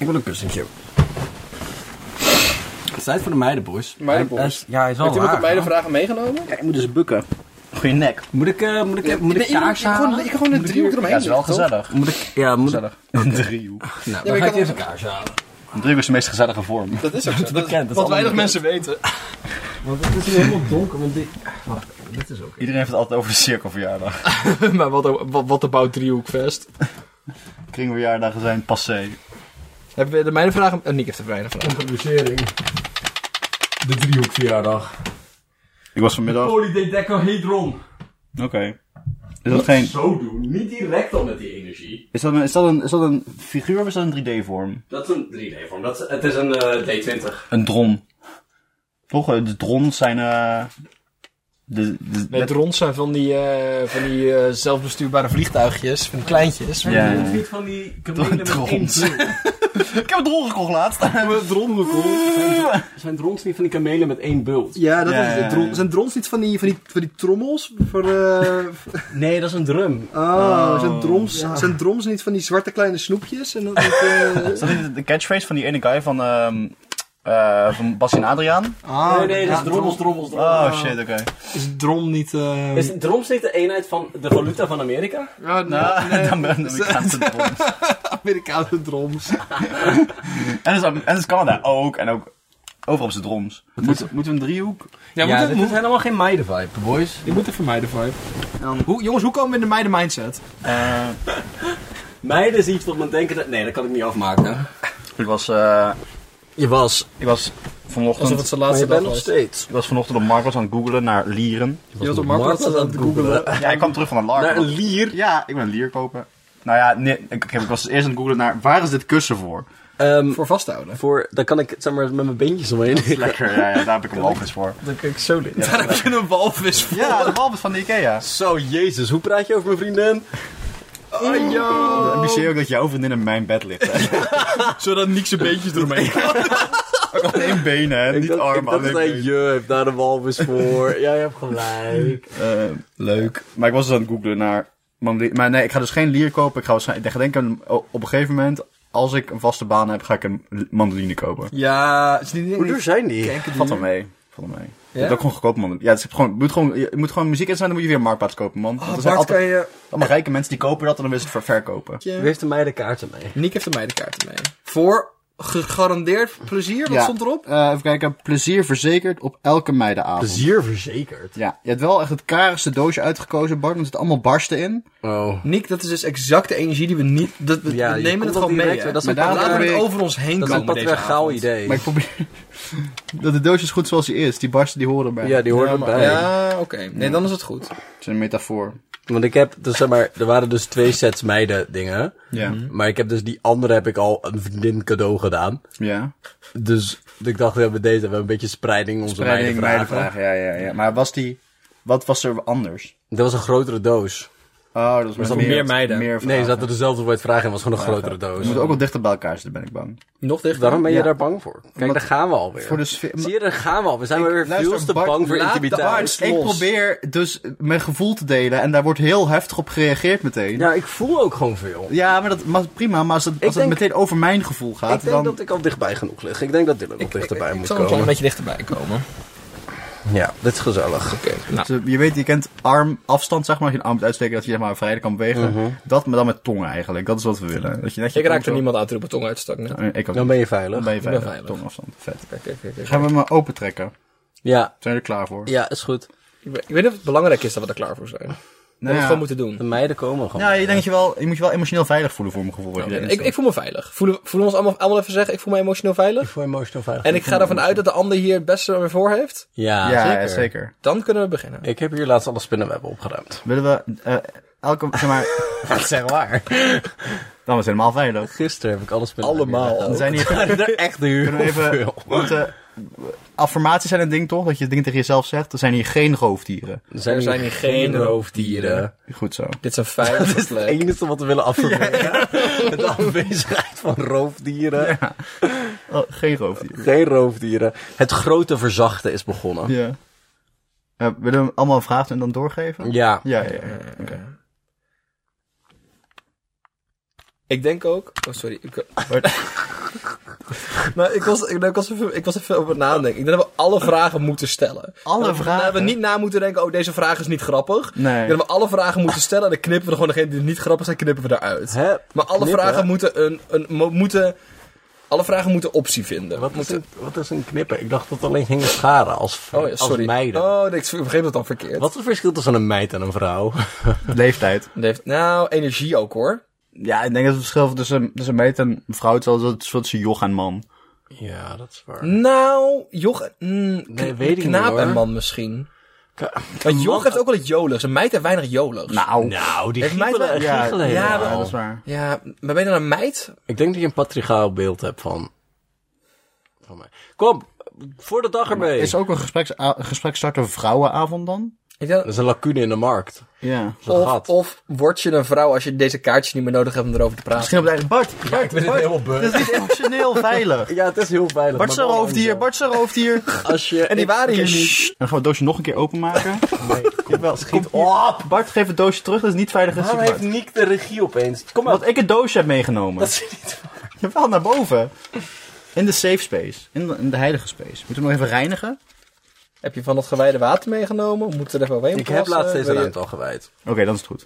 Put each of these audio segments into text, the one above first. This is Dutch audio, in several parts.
Ik wil een kussentje. Het is tijd voor de meidenboys. Meidenboys. Ja, hij is wel Heeft iemand raar, de meidenvragen meegenomen? Ja, je moet dus bukken. Goeie nek. Moet ik kaars halen? Ik ga gewoon een driehoek eromheen. Ja, dat is wel toch? gezellig. Moet ik... Ja, moet ik... Gezellig. Een driehoek. Nou, maar dan je ga ik kan even kaars halen. Een driehoek is de meest gezellige vorm. Dat is ook zo. bekend, dat is Wat weinig allemaal mensen weten. Want het is nu helemaal donker, want dit... Wacht, dit is ook... Iedereen heeft het altijd over de cirkelverjaardag. Maar wat about driehoekfest? Kringverjaardagen zijn passé. Hebben we de meidenvragen? Nick heeft de meidenvragen. Introducering. De driehoekverjaardag. Ik was vanmiddag... Polydecahedron. Oké. Is dat geen... Zo doen, niet direct al met die energie. Is dat een figuur of is dat een 3D-vorm? Dat is een 3D-vorm. Het is een D20. Een dron. Toch? De drons zijn... Nee, drones zijn van die zelfbestuurbare vliegtuigjes, van die kleintjes. Ja. Niet van die kamelen met Drons. één beult. Ik heb een dron gekocht laatst. Een dron gekocht. Zijn drons niet van die kamelen met één bult? Ja, dat Ja, is ja, het. ja. Zijn drones niet van die trommels? Nee, dat is een drum. Zijn drums niet van die zwarte kleine snoepjes? En dat, Is dat niet de catchphrase van die ene guy van Bassie en Adriaan? Nee, dat is drommels. Oh shit, oké. Is drom niet... Is droms niet de eenheid van de valuta van Amerika? Ja, Nou, dan ben ik aan de drons. Amerikaanse drums. En dus Canada ook. En ook overal op zijn drums. Moeten we een driehoek? Ja, dit zijn allemaal geen meiden-vibe, boys. Je moet even meiden vibe. Jongens, hoe komen we in de meiden mindset? Meiden is iets wat men denken... Nee, dat kan ik niet afmaken. Ik was vanochtend... Alsof het zijn laatste dag was. steeds. Ik was vanochtend op Marcos aan het googlen naar lieren. Je was op Marktplaats aan het googelen. Ja, ik kwam terug van een lark. Naar een lier? Ja, ik ben een lier kopen. Nou ja, nee, ik was eerst aan het googlen naar waar is dit kussen voor? Voor vasthouden. Dan kan ik zeg maar met mijn beentjes omheen. Lekker, ja, daar heb ik een walvis voor. Dan kan ik zo leren. Daar heb je een walvis voor. Ja, de walvis van de Ikea. Zo, jezus, hoe praat je over mijn vriendin? Oh, yo. Dan ambitieer ook dat jouw vriendin in mijn bed ligt. Hè. Zodat niks zijn beentjes eromheen gaan. Ook alleen benen, hè, niet armen. Dat is je heeft daar een walvis voor. Ja, je hebt gelijk. Leuk. Maar ik was dus aan het googlen naar... Maar nee, ik ga dus geen lier kopen. Ik ga denken op een gegeven moment... Als ik een vaste baan heb, ga ik een mandoline kopen. Ja, het is niet... Hoe duur zijn die? Valt wel mee. Je Ja? hebt ook gewoon goedkoop mandoline. Ja, het is je moet gewoon muziek in zijn, dan moet je weer een marktplaats kopen, man. Want er zijn Bart, altijd kan je... allemaal rijke mensen die kopen dat en dan willen ze het verkopen. Wie heeft de meidenkaarten mee? Nick heeft de meidenkaarten mee. Voor gegarandeerd plezier? Wat stond erop? Even kijken. Plezier verzekerd op elke meidenavond. Plezier verzekerd. Ja, je hebt wel echt het karigste doosje uitgekozen, Bart. Er zitten allemaal barsten in. Oh. Nick, dat is dus exact de energie die we niet... We nemen het gewoon mee, hè? Dat is Maar daarom Laten we probeer het ik- over ons heen een komen deze patriarchaal avond. idee. Maar ik probeer... dat de doosje is goed zoals hij is. Die barsten die horen erbij. Ja, die hoort erbij. Ja, oké. Nee, dan is het goed. Het is een metafoor. Want ik heb, dus zeg maar, er waren dus 2 sets meiden dingen. Ja. Maar ik heb dus die andere heb ik al een vriendin cadeau gedaan. Ja. Dus ik dacht, ja, met deze hebben we een beetje spreiding onze meidenvragen. Ja. Maar wat was er anders? Dat was een grotere doos. Oh, dat was dan meer meiden? Meer Nee, vragen. ze hadden dezelfde woord vragen en was gewoon een grotere doos. We moeten ook wel dichter bij elkaar zitten, ben ik bang. Nog dichter? Waarom ben je Ja. daar bang voor? Kijk, Omdat- daar gaan we alweer. Voor de sfeer... Zie je, daar gaan we al. We zijn weer Luister, veel te Bart, bang voor laat de intimiteit. arts Ik probeer dus mijn gevoel te delen en daar wordt heel heftig op gereageerd meteen. Ja, ik voel ook gewoon veel. Ja, maar prima, maar als het denk- meteen over mijn gevoel gaat, Ik denk dan... dat ik al dichtbij genoeg lig. Ik denk dat Dylan nog dichterbij Ik moet zal een klein komen. beetje dichterbij komen. Ja, dit is gezellig. Oké. Nou, Dus, je weet, je kent armafstand, zeg maar, als je een arm moet uitsteken, dat je zeg maar vrij kan bewegen. Dat, maar dan met tongen eigenlijk. Dat is wat we willen. Dat je net je ik raakte tong zo- niemand uit op de tong uitstak net. Ik ook Dan niet. ben je veilig. Dan ben je ben veilig. veilig. Tongafstand. Vet. Kijk. Gaan we hem maar open trekken. Ja, Zijn we er klaar voor? ja, is goed. Ik weet niet of het belangrijk is dat we er klaar voor zijn. Dat we het gewoon moeten doen. De meiden komen gewoon. Ja, je denkt je moet je wel emotioneel veilig voelen voor mijn gevoel. als je erin staat. Ik voel me veilig. Voelen we ons allemaal even zeggen, ik voel me emotioneel veilig? Voor emotional veilig. En ik ga ervan uit dat de ander hier het beste weer voor heeft. Ja, Ja, zeker. ja, zeker. Dan kunnen we beginnen. Ik heb hier laatst alle spinnenwebben opgeruimd. Willen we elke, zeg maar, Dat is echt waar. dan is het helemaal veilig. Gisteren heb ik alle spinnenwebben Allemaal. Dan weggehaald. zijn hier, Er echt heel kunnen we even, veel. want, affirmaties zijn een ding toch? Dat je dingen tegen jezelf zegt. Er zijn hier geen roofdieren. Er zijn hier geen roofdieren. Goed zo. Dit is een veilige Dat is het plek. enige wat we willen affirmeren. De afwezigheid van roofdieren. Oh, geen roofdieren. Geen roofdieren. Het grote verzachten is begonnen. Ja. Willen we allemaal een vraag en dan doorgeven? Ja. Ja. Oké. Ik denk ook... Oh, sorry. Nou, ik was even over het nadenken. Ik denk dat we alle vragen moeten stellen. Alle vragen? Dat we niet na moeten denken, oh, deze vraag is niet grappig. Nee. Ik denk dat we alle vragen moeten stellen en dan knippen we er gewoon degene die niet grappig zijn, knippen we eruit. Hè? Maar alle Knippen? vragen alle vragen moeten optie vinden. Wat is een knippen? Ik dacht dat het alleen ging scharen als meiden. Oh, nee, ik begreep het dan verkeerd. Wat is het verschil tussen een meid en een vrouw? Leeftijd. Nou, energie ook hoor. Ja, ik denk dat het verschil tussen meid en vrouw is wel het tussen joch en man. Ja, dat is waar. Nou, joch... Nee, weet ik niet, knaap hoor. en man misschien. Maar joch heeft ook wel iets joligs. Een meid heeft weinig joligs. Nou, die Heeft meid giechelen en wel- giechelen ja, helemaal. Ja, dat is waar. Ja, maar ben je dan een meid? Ik denk dat je een patriarchaal beeld hebt van mij. Kom, voor de dag ermee. Is ook een gesprekstarter vrouwenavond dan? Ik denk, Dat is een lacune in de markt. Ja. Dat is een gat. of word je een vrouw als je deze kaartjes niet meer nodig hebt om erover te praten? Misschien op de eigen Bart. ik vind het helemaal beu. Dat is niet emotioneel veilig. Ja, het is heel veilig. Bart zijn hoofddier, Bart zijn hoofddier. Als je... En die waren hier niet. Dan gaan we het doosje nog een keer openmaken. Nee, kom, schiet Kom op. Bart, geef het doosje terug, dat is niet veilig. Waarom heeft Niek de regie opeens? Kom maar. Omdat ik het doosje heb meegenomen. Dat is niet waar. Jawel, naar boven. In de safe space. In de heilige space. Moeten we nog even reinigen? Heb je van dat gewijde water meegenomen? We moeten er even overheen Ik heb plassen. laatst deze Wil je- ruimte al gewijd. Oké, dan is het goed.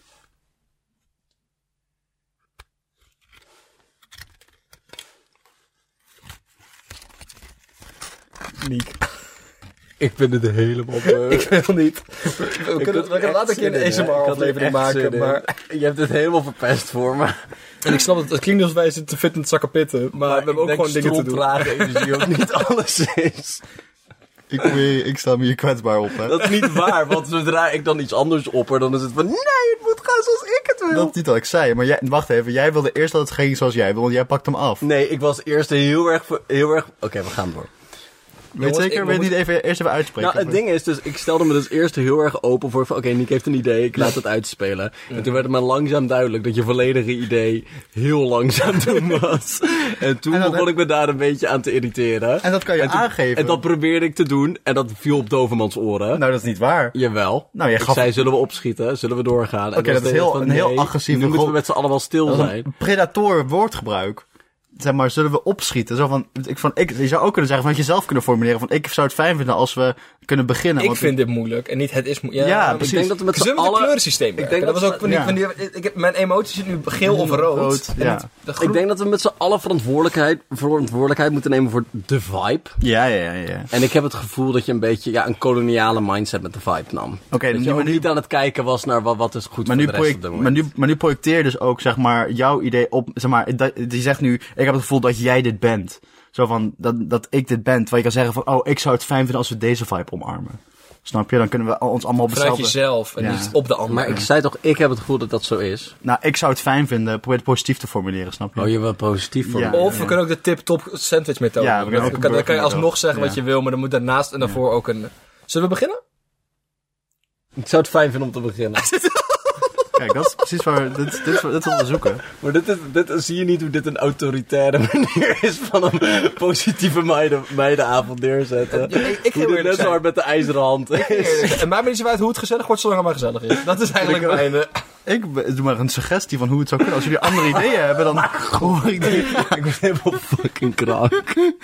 Niek. Ik vind het helemaal beu. Ik wil niet. We kunnen later een keer een ASMR-aflevering maken. Maar... Je hebt het helemaal verpest voor me. En ik snap het klinkt alsof wij zitten fit in het zakken pitten. Maar we hebben ook gewoon dingen te doen. Trage energie ook niet alles is. Ik sta me hier kwetsbaar op, hè. Dat is niet waar, want zodra ik dan iets anders opper, dan is het van nee, het moet gaan zoals ik het wil. Dat is niet wat ik zei, maar wacht even. Jij wilde eerst dat het ging zoals jij wil, want jij pakt hem af. Nee, ik was eerst heel erg... Oké, we gaan door. Weet je zeker? Wil je het niet eerst even uitspreken? Nou, het ding is dus, ik stelde me dus eerst heel erg open voor van, oké, Nick heeft een idee, ik laat het uitspelen. En toen werd het me langzaam duidelijk dat je volledige idee heel langzaam doen was. En toen begon ik me daar een beetje aan te irriteren. En dat kan je aangeven. En dat probeerde ik te doen, en dat viel op Dovermans oren. Nou, dat is niet waar. Jawel. Nou, jij ik gaf... zei, zullen we opschieten? Zullen we doorgaan? Oké, dat is een heel agressief... Nu moeten we met z'n allen wel stil zijn. Een predator woordgebruik. Zeg maar, zullen we opschieten? Zo je zou ook kunnen zeggen, van dat je zelf kunnen formuleren. Van, ik zou het fijn vinden als we kunnen beginnen. Ik vind dit moeilijk en niet het is moeilijk. Ja, Ik precies. denk dat we met z'n Zullen we allen... een kleurensysteem werken? Ik denk dat was ook dat- mijn emoties zitten nu geel of rood. En ja. het- de groen- Ik denk dat we met z'n allen verantwoordelijkheid moeten nemen voor de vibe. Ja. En ik heb het gevoel dat je een beetje een mindset met de vibe nam. Oké, Dat je ook niet aan het kijken was naar wat is goed voor de rest op de moment. maar nu projecteer je dus ook, zeg maar, jouw idee op, zeg maar, die zegt nu, ik heb het gevoel dat jij dit bent. Zo van, dat ik dit ben. Waar je kan zeggen van, oh, ik zou het fijn vinden als we deze vibe omarmen. Snap je? Dan kunnen we ons allemaal op Vanuit hetzelfde... jezelf en Ja. niet op de ander. Maar ik zei toch, ik heb het gevoel dat dat zo is. Nou, ik zou het fijn vinden. Probeer het positief te formuleren, snap je? Oh, je wilt positief voor Ja. me. Of we kunnen ook de tip-top sandwich methode Ja, we doen. kunnen ook een Dan kan je burger alsnog zeggen ja. wat je wil, maar dan moet daarnaast en daarvoor ook een... Zullen we beginnen? Ik zou het fijn vinden om te beginnen. Kijk, dat is precies waar... Dit is wat we zoeken. Maar zie je niet hoe dit een autoritaire manier is van een positieve meidenavond neerzetten? Ja, ik Hoe heel dit eerlijk net zo zijn. hard met de ijzeren hand is. En mij niet zo uit hoe het gezellig wordt, zolang het maar gezellig is. Dat is eigenlijk mijn... Ik doe maar een suggestie van hoe het zou kunnen. Als jullie andere ideeën hebben, dan hoor ik die. Ik ben helemaal fucking krank.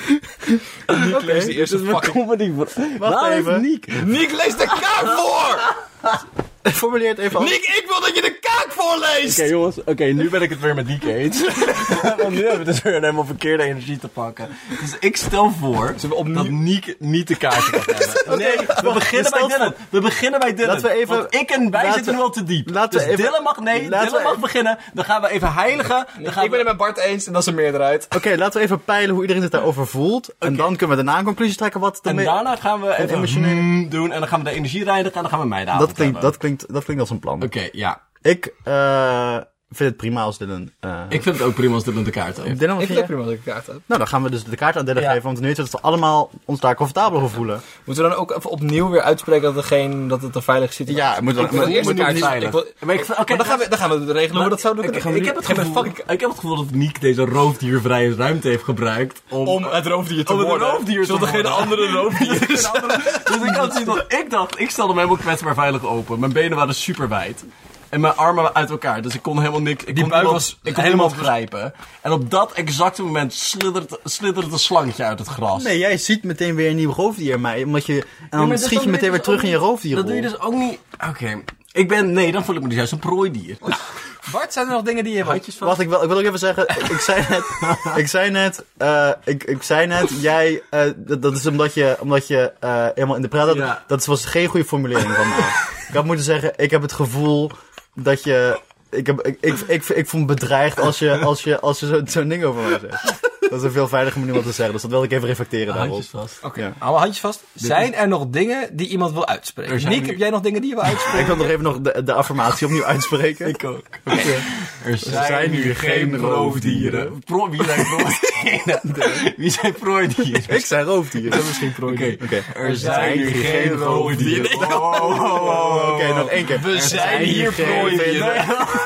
Niek leest de eerste fucking... comedy. Wacht even. Niek. Niek leest de kaak voor! Formuleer het even af. Niek, ik wil dat je de kaak voorleest! Oké, jongens, nu ben ik het weer met Niek eens. Want nu hebben we dus weer helemaal verkeerde energie te pakken. Dus ik stel voor dat Niek niet de kaartje mag hebben. Nee, we beginnen bij Dylan. Laten we even- Want ik en wij zitten nu al te diep. laten we Dus even- Dylan mag beginnen. Dan gaan we even heiligen. Dan gaan Ik ben het met Bart eens en dat is een meerderheid. Oké, laten we even peilen hoe iedereen zich daarover voelt. En dan kunnen we daarna een conclusie trekken wat... En daarna gaan we even emotionele- doen. En dan gaan we de energie reinigen. En dan gaan we mij de avond Dat klinkt als een plan. Oké, ja. Ik vind het prima als Dylan... Ik vind het ook prima als Dylan de kaart heeft. Dylan, wat Ik vind vind jij? het prima dat ik een kaart heb. Nou, dan gaan we dus de kaart aan Dylan Ja. geven. Want nu is het dat we allemaal ons daar comfortabel over voelen. Moeten we dan ook even opnieuw weer uitspreken dat het een veilige situatie is? Ja, moet Ik wil de eerste kaart veilig. veilig. Oké, Dan gaan we regelen hoe we dat zouden kunnen. Ik heb het gevoel dat Niek deze roofdiervrije ruimte heeft gebruikt Om het roofdier te om het worden. roofdier te Zodat er geen worden. andere roofdieren zijn. Dus ik had zien dat ik dacht, ik stelde me helemaal kwetsbaar veilig open. Mijn benen waren super wijd. en mijn armen uit elkaar. Dus ik kon helemaal niks... Die buik was ik kon helemaal niemand grijpen. En op dat exacte moment sliddert een slangetje uit het gras. Nee, jij ziet meteen weer een nieuw roofdier, maar omdat je... En dan schiet je meteen weer terug in je roofdierrol. Dat doe je dus ook niet... Oké. Dan voel ik me dus juist een prooidier. Bart, zijn er nog dingen die je handjes van? Wacht, ik wil ook even zeggen, ik zei net, jij, dat is omdat je helemaal in de praat had. Ja. Dat was geen goede formulering van mij. Ik had moeten zeggen, ik heb het gevoel dat je, ik voel me bedreigd als je zo'n ding over mij zegt. Dat is een veel veiliger manier om te zeggen, dus dat wilde ik even reflecteren daarop. Handjes vast. Oké, hou handjes vast. Zijn er nog dingen die iemand wil uitspreken? Nick, heb jij nog dingen die je wil uitspreken? Ik wil nog even de affirmatie opnieuw uitspreken. Ik ook. Er zijn nu geen roofdieren. Wie zijn prooidieren? Ik zei roofdieren. Dat is misschien prooi. Oké. Er zijn nu geen roofdieren. Oké, nog één keer. We zijn hier prooidieren.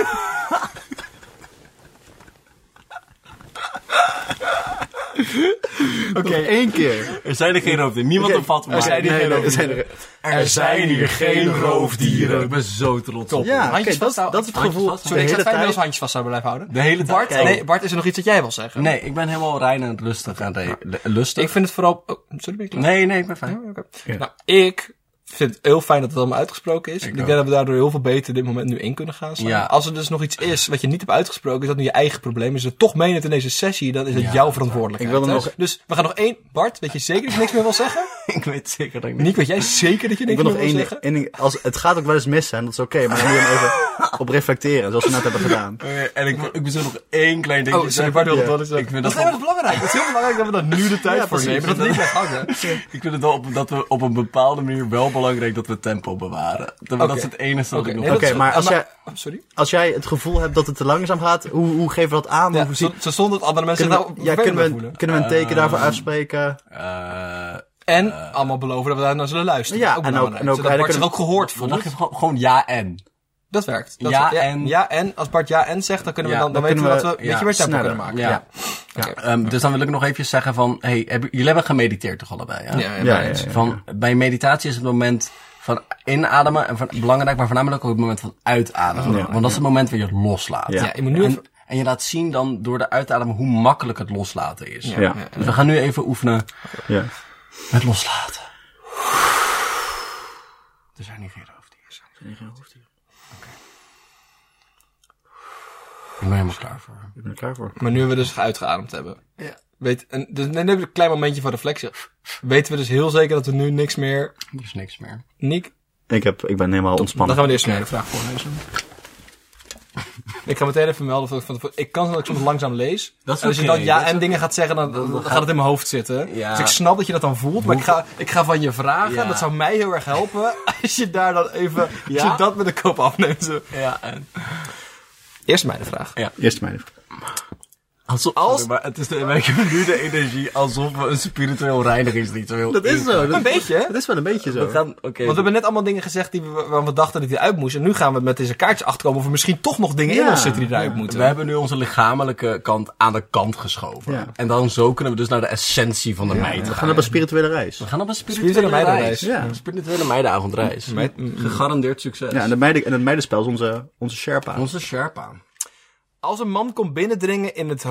Oké, één keer. Er zijn er geen roofdieren. Niemand opvat me. Er zijn hier geen roofdieren. Ik ben zo trots op. Ja, handjes vast. dat is het gevoel. Sorry, ik zou het fijn als handjes vast zouden blijven houden. De hele Bart, tijd. Bart, is er nog iets dat jij wil zeggen? Nee, ik ben helemaal rein en rustig aan lustig. Ik vind het vooral... Oh, sorry, ben je klaar? Nee, ik ben fijn. Ja, oké. Ja. Nou, ik vind het heel fijn dat het allemaal uitgesproken is. Ik denk dat we daardoor heel veel beter dit moment nu in kunnen gaan staan. Ja. Als er dus nog iets is wat je niet hebt uitgesproken, is dat nu je eigen probleem. Is het toch meeneemt in deze sessie, dan is het jouw verantwoordelijkheid. Ik wil er hè? nog... Dus we gaan nog één. Bart, weet je zeker dat je niks meer wil zeggen? Ik weet zeker dat ik Nick, weet jij zeker dat je Ik niks wil meer nog wil één zeggen? ding. Het gaat ook wel eens mis zijn, dat is oké, maar dan moet je hem even op reflecteren, zoals we net hebben gedaan. En ik wil nog één klein dingje Oh, sorry, Bart wilde het wel eens Ik zeggen. vind Dat is heel belangrijk. Het is heel belangrijk dat we daar nu de tijd voor precies. nemen. Dat we niet blijven hangen. Ik vind het wel dat we op een bepaalde manier wel belangrijk dat we tempo bewaren. Dat is het enige dat ik nog... Nee, dat Oké, is- maar Sorry? als jij het gevoel hebt dat het te langzaam gaat, hoe geven we dat aan? Ja, Hoe zo zonder dat andere mensen zich nou vervelend voelen. kunnen we een teken daarvoor uitspreken? En allemaal beloven dat we daar naar zullen luisteren. Ja, ook en belangrijk. ook- Zodat en Bart dan zich ook gehoord Dan voelt. dacht je gewoon ja en. Dat werkt. Ja, en- Ja, en als Bart ja en zegt, dan kunnen we Ja, dan dan weten we kunnen dat we- we een beetje meer tempo sneller. kunnen maken. Ja. Oké. Dus dan wil ik nog even zeggen van... jullie hebben gemediteerd toch allebei, ja? Ja. Van, bij meditatie is het moment van inademen en belangrijk, maar voornamelijk ook het moment van uitademen. Ja. Want dat is het moment waar je het loslaat. Ja. Ja, je moet nu even... En je laat zien dan door de uitademen hoe makkelijk het loslaten is. Ja. Dus we gaan nu even oefenen Ja. met loslaten. Er zijn hier geen roofdieren. Ik ben helemaal klaar voor. Ik ben er klaar voor. Maar nu we dus uitgeademd hebben. Ja. Dus dan heb ik een klein momentje van reflectie. Weten we dus heel zeker dat we nu niks meer... Er is niks meer. Nick, Ik ben helemaal dan ontspannen. gaan we de eerste de vraag voorlezen. Ik ga meteen even melden. Ik kan dat ik soms langzaam lees. Dat is en als je oké, dan ja dat is en dingen gaat zeggen, dan gaat het in mijn hoofd zitten. Ja. Dus ik snap dat je dat dan voelt. Maar ik ga van je vragen. Ja. Dat zou mij heel erg helpen. Als je daar dan even... Als Ja? je dat met de kop afneemt. Zo. Ja, en... Eerst mij de vraag. Eerst mij. Maar het is ik heb nu de energie alsof we een spiritueel reinigingsritueel... Dat is zo. Een beetje, hè? Dat is wel een beetje zo. We gaan, Want we hebben net allemaal dingen gezegd waarvan we dachten dat die eruit moesten. En nu gaan we met deze kaartjes achterkomen of er misschien toch nog dingen in Ja. ons zitten die eruit moeten. We hebben nu onze lichamelijke kant aan de kant geschoven. Ja. En dan zo kunnen we dus naar de essentie van de meid We gaan op een spirituele reis. We gaan op een Spirituele spirituele meidenreis. reis. Ja. Een spirituele meidenavondreis. Gegarandeerd succes. Ja, en het meidenspel is onze Sherpa. Onze Sherpa. Als een man komt binnendringen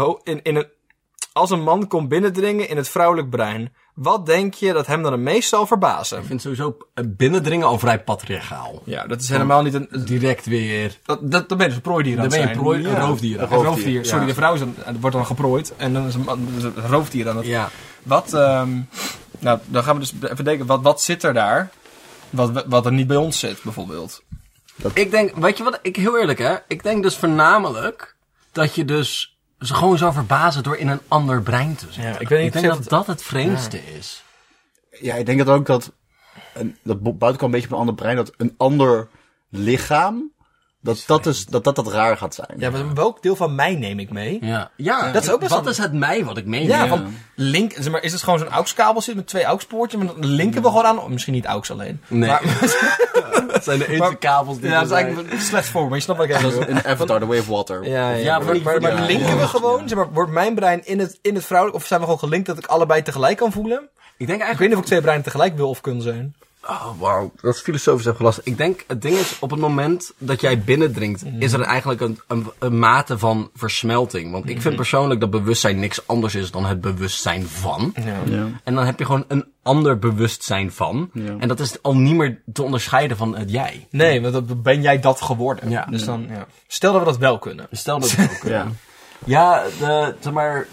als een man komt binnendringen in het vrouwelijk brein, wat denk je dat hem dan het meest zal verbazen? Ik vind sowieso binnendringen al vrij patriarchaal. Ja, dat is helemaal niet een... Direct weer. Dan ben je dus een prooidier aan Dan het ben je zijn. een roofdier. Een roofdier. Ja. Sorry, de vrouw wordt dan geprooid en dan is een roofdier aan het... Ja. Wat, nou, dan gaan we dus even denken, wat zit er daar? Wat er niet bij ons zit, bijvoorbeeld. Ik denk, weet je wat, heel eerlijk hè. Ik denk dus voornamelijk dat je dus ze gewoon zou verbazen door in een ander brein te zitten. Ja, ik weet niet ik denk of dat het- dat het vreemdste is. Ja, ik denk dat ook dat buitenkant een beetje op een ander brein, dat een ander lichaam, dat raar gaat zijn. Ja, maar welk deel van mij neem ik mee? Ja, dat is ook best wat wel- is het mij wat ik meeneem? Ja, van link, zeg maar, is het gewoon zo'n AUX-kabel zit met 2 AUX-poortjes, maar dan linken we gewoon aan, misschien niet AUX alleen. Nee. Maar, dat zijn de enige kabels die ja, er dat is zijn. eigenlijk slecht voor, maar je snapt wat ik even In Avatar, The Way of Water. Ja, maar linken we gewoon, zeg maar, wordt mijn brein in het vrouwelijk, of zijn we gewoon gelinkt dat ik allebei tegelijk kan voelen? Ik denk Ik weet eigenlijk... niet of ik 2 breinen tegelijk wil of kunnen zijn. Oh, wauw. Dat is filosofisch even lastig. Ik denk, het ding is, op het moment dat jij binnendringt, is er eigenlijk een mate van versmelting. Want ik vind persoonlijk dat bewustzijn niks anders is dan het bewustzijn van. Ja. En dan heb je gewoon een ander bewustzijn van. Ja. En dat is al niet meer te onderscheiden van het jij. Nee, want dan ben jij dat geworden. Ja. Dus dan, stel dat we dat wel kunnen. Stel dat het ook kunnen. Ja, zeg maar...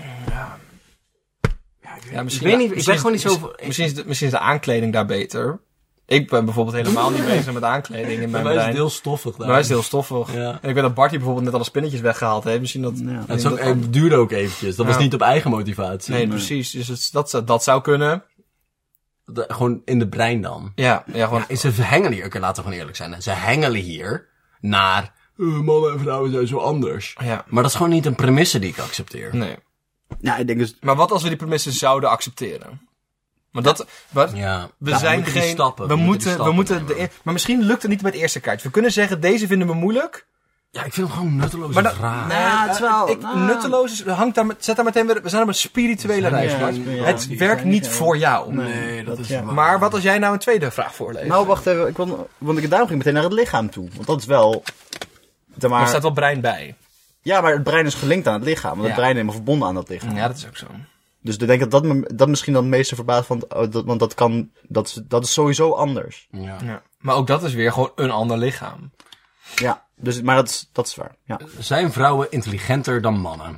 Ja, misschien, ik weet niet, ik ben gewoon niet zo... Misschien is de aankleding daar beter. Ik ben bijvoorbeeld helemaal niet bezig met aankleding in mijn brein. Bij mij is het heel stoffig. Bij mij is het heel stoffig. Ja. En ik weet dat Bartie bijvoorbeeld net alle spinnetjes weggehaald heeft. Misschien dat... Ja. Het duurde ook eventjes. Dat was niet op eigen motivatie. Nee, precies. Dus dat zou kunnen. Gewoon in de brein dan. Ja, gewoon... Ja, ze hengelen hier. Oké, laten we gewoon eerlijk zijn. Ze hengelen hier naar... mannen en vrouwen zijn zo anders. Ja. Maar dat is gewoon niet een premisse die ik accepteer. Nee. Ja, ik denk dus... Maar wat als we die premissen zouden accepteren? Maar dat... We zijn geen... Stappen. We moeten maar misschien lukt het niet met het eerste kaartje. We kunnen zeggen, deze vinden we moeilijk. Ja, ik vind hem gewoon nutteloos vraag. Het is wel... Nutteloos zet daar meteen weer... We zijn op een spirituele reis. Het werkt niet voor jou. Nee, dat is waar. Maar wat als jij nou een tweede vraag voorleest? Nou, wacht even. Want daarom ging meteen naar het lichaam toe. Want dat is wel... Er staat wel brein bij. Ja, maar het brein is gelinkt aan het lichaam. Want het brein is helemaal verbonden aan dat lichaam. Ja, dat is ook zo. Dus ik denk dat misschien dan het meeste verbaast. Want dat is sowieso anders. Ja. Maar ook dat is weer gewoon een ander lichaam. Ja, dus, maar dat is waar. Ja. Zijn vrouwen intelligenter dan mannen?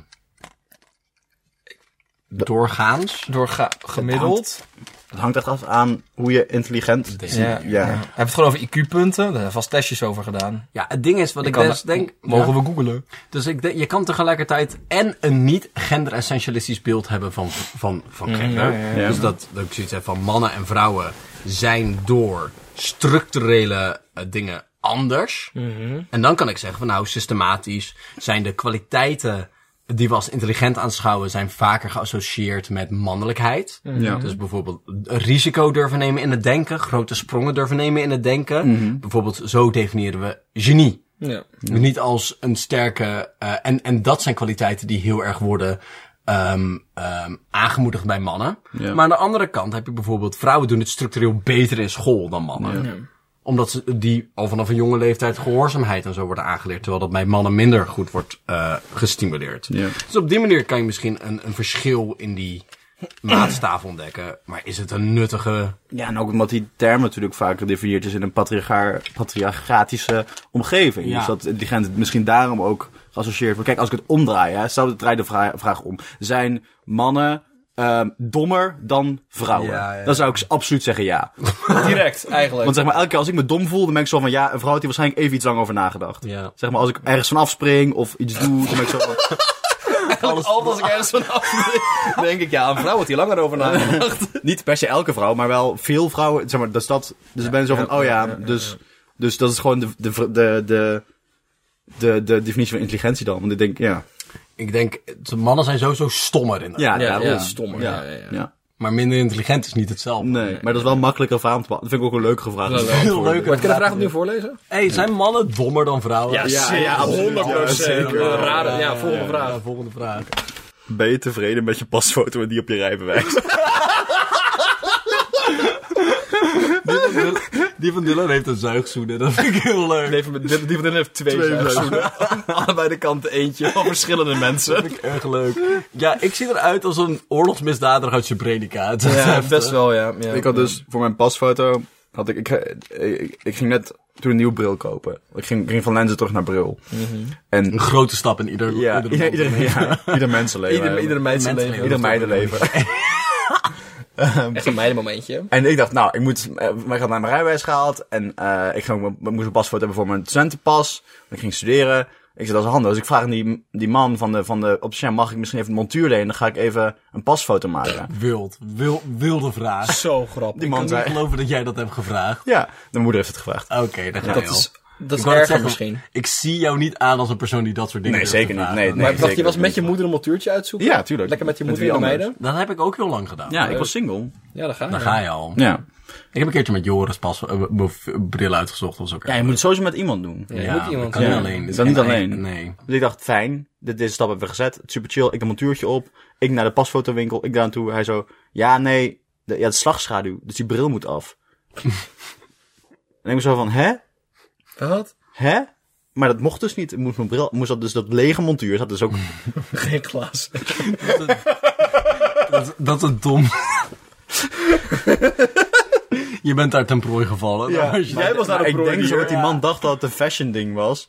Doorgaans? Gemiddeld? Het hangt echt af aan hoe je intelligent... Ja. We hebben het gewoon over IQ-punten. Daar hebben vast testjes over gedaan. Ja, het ding is, wat ik dus denk... Mogen we googlen? Dus ik denk, je kan tegelijkertijd en een niet gender-essentialistisch beeld hebben van gender. Ja. Dus dat ik zoiets heb van mannen en vrouwen zijn door structurele dingen anders. En dan kan ik zeggen van nou, systematisch zijn de kwaliteiten die we als intelligent aanschouwen, zijn vaker geassocieerd met mannelijkheid. Ja. Dus bijvoorbeeld risico durven nemen in het denken, grote sprongen durven nemen in het denken. Bijvoorbeeld zo definiëren we genie. Ja. Niet als een sterke... En dat zijn kwaliteiten die heel erg worden aangemoedigd bij mannen. Ja. Maar aan de andere kant heb je bijvoorbeeld... Vrouwen doen het structureel beter in school dan mannen. Ja. Omdat ze die al vanaf een jonge leeftijd gehoorzaamheid en zo worden aangeleerd. Terwijl dat bij mannen minder goed wordt gestimuleerd. Ja. Dus op die manier kan je misschien een verschil in die maatstaf ontdekken. Maar is het een nuttige... Ja, en ook omdat die term natuurlijk vaak gedefinieerd is in een patriarchatische omgeving. Ja. Dus dat intelligent misschien daarom ook geassocieerd wordt. Kijk, als ik het omdraai, stel ik draai de vraag om. Zijn mannen dommer dan vrouwen? Ja. Dan zou ik absoluut zeggen ja. Direct, eigenlijk. Want zeg maar, elke keer als ik me dom voel, dan ben ik zo van ja, een vrouw heeft hier waarschijnlijk even iets lang over nagedacht. Ja. Zeg maar, als ik ergens vanaf spring of iets doe, dan ben ik zo van... Altijd als ik ergens vanaf dan denk ik, ja, een vrouw wordt hier langer over nagedacht. Niet per se elke vrouw, maar wel veel vrouwen. Zeg maar, dus ik ben zo van, dus dat is gewoon de definitie van intelligentie dan. Want ik denk, mannen zijn sowieso stommer in dat. Ja, stommer. Ja. Maar minder intelligent is niet hetzelfde. Nee, maar dat is wel een makkelijker vraag om te beantwoorden. Dat vind ik ook een leukere vraag. Heel leuk. Kan je de vraag opnieuw voorlezen? Zijn mannen dommer dan vrouwen? Ja, 100%. Ja, volgende vraag. Ben je tevreden met je pasfoto en die op je rijbewijs? Die van Dylan heeft een zuigzoenen. Dat vind ik heel leuk. Nee, die van Dylan heeft twee zuigzoenen. Allebei de kanten eentje van verschillende mensen. Dat vind ik erg leuk. Ja, ik zie eruit als een oorlogsmisdadiger uit Srebrenica. Ja, best wel, ja. Ik had dus voor mijn pasfoto... Ik ging net toen een nieuwe bril kopen. Ik ging van lenzen terug naar bril. En een grote stap in ieder mensenleven. Ieder mensenleven. Ieder meidenleven. Echt een meidenmomentje. En ik dacht, nou, ik had naar mijn rijbewijs gehaald. En ik moest een pasfoto hebben voor mijn studentenpas. Ik ging studeren. Ik zei, dat is handig. Dus ik vraag die man van de opticien, mag ik misschien even een montuur lenen? Dan ga ik even een pasfoto maken. Wilde vraag. Zo grappig. Ik kan niet geloven dat jij dat hebt gevraagd. Ja, mijn moeder heeft het gevraagd. Oké, dan ga je al. Dat is erger misschien. Ik zie jou niet aan als een persoon die dat soort dingen Nee, zeker niet. Nee, maar wacht, je was met je moeder een montuurtje uitzoeken? Ja, tuurlijk. Lekker met je moeder en de meiden? Dat heb ik ook heel lang gedaan. Ja, ik was single. Ja, daar ga je al. Ja. Ik heb een keertje met Joris bril uitgezocht. Was ook je moet het sowieso met iemand doen. Dat kan niet alleen. Dat is niet alleen. Nee. Dus ik dacht, fijn. Deze stap hebben we gezet. Super chill. Ik een montuurtje op. Ik naar de pasfotowinkel. Ik daar naartoe. Hij zo, ja, nee. De slagschaduw. Dus die bril moet af. En ik zo van, hè? Wat? Hè? Maar dat mocht dus niet. Ik moest mijn bril, dus dat lege montuur zat dus ook... Geen glas. Dat is dom. Je bent daar ten prooi gevallen. Ja, jij was daar maar een ik denk prooi zo dat die hier. man dacht dat het een fashion ding was.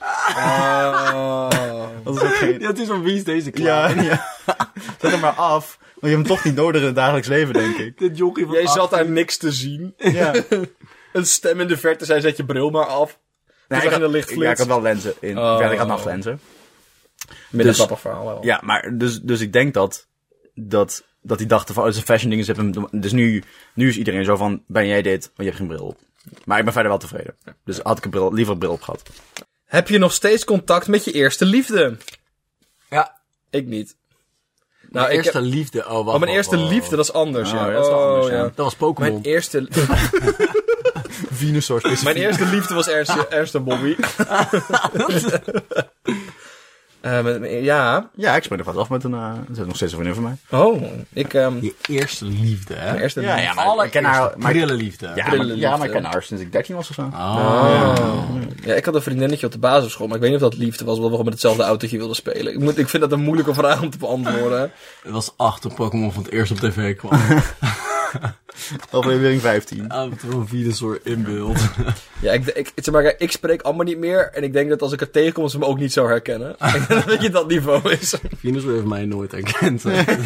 Dat is ook geen... Ja, het is van wie is deze klaar? Ja. Zet hem maar af. Want je hebt hem toch niet nodig in het dagelijks leven, denk ik. Dit jochie van Jij zat 18. daar niks te zien. Ja. Een stem in de verte zei, zet je bril maar af. Nee, zag je de lichtflits? Ja, ik had wel lenzen in. Oh. Ja, ik had nachtlenzen. Met een Dus- grappig verhaal wel. Ja, maar dus ik denk dat die dachten van, oh, het is een fashion ding. Dus nu is iedereen zo van, ben jij dit? Want je hebt geen bril op. Maar ik ben verder wel tevreden. Dus had ik liever een bril op gehad. Heb je nog steeds contact met je eerste liefde? Ja, Ik niet. mijn ik eerste heb- liefde. Oh, wacht. Oh, mijn eerste wacht. liefde, dat is anders. Oh, ja. ja, dat is wel anders, ja. Dat was Pokémon. Mijn eerste... Venusaur specifiek. Mijn eerste liefde was Ernst en Bobby. Ja. Ja, ik speel er vast af met een... dat is nog steeds een vriendin van mij. Oh, ik... Je eerste liefde, hè? mijn eerste Ja, liefde. ja, maar ik ken haar... Maar, Prille liefde. ja, maar ik ken haar sinds ik 13 was of zo. Ja, ik had een vriendinnetje op de basisschool, maar ik weet niet of dat liefde was, omdat we gewoon met hetzelfde autootje wilden spelen. Ik vind dat een moeilijke vraag om te beantwoorden. Het was 8 toen Pokémon van het eerst op tv kwam. Aflevering 15. Af en toe een Venusaur in beeld. Ja, zeg maar, ik spreek allemaal niet meer en ik denk dat als ik het tegenkom, dat ze me ook niet zo herkennen. Ik denk dat je dat niveau is. Venusaur heeft mij nooit herkend.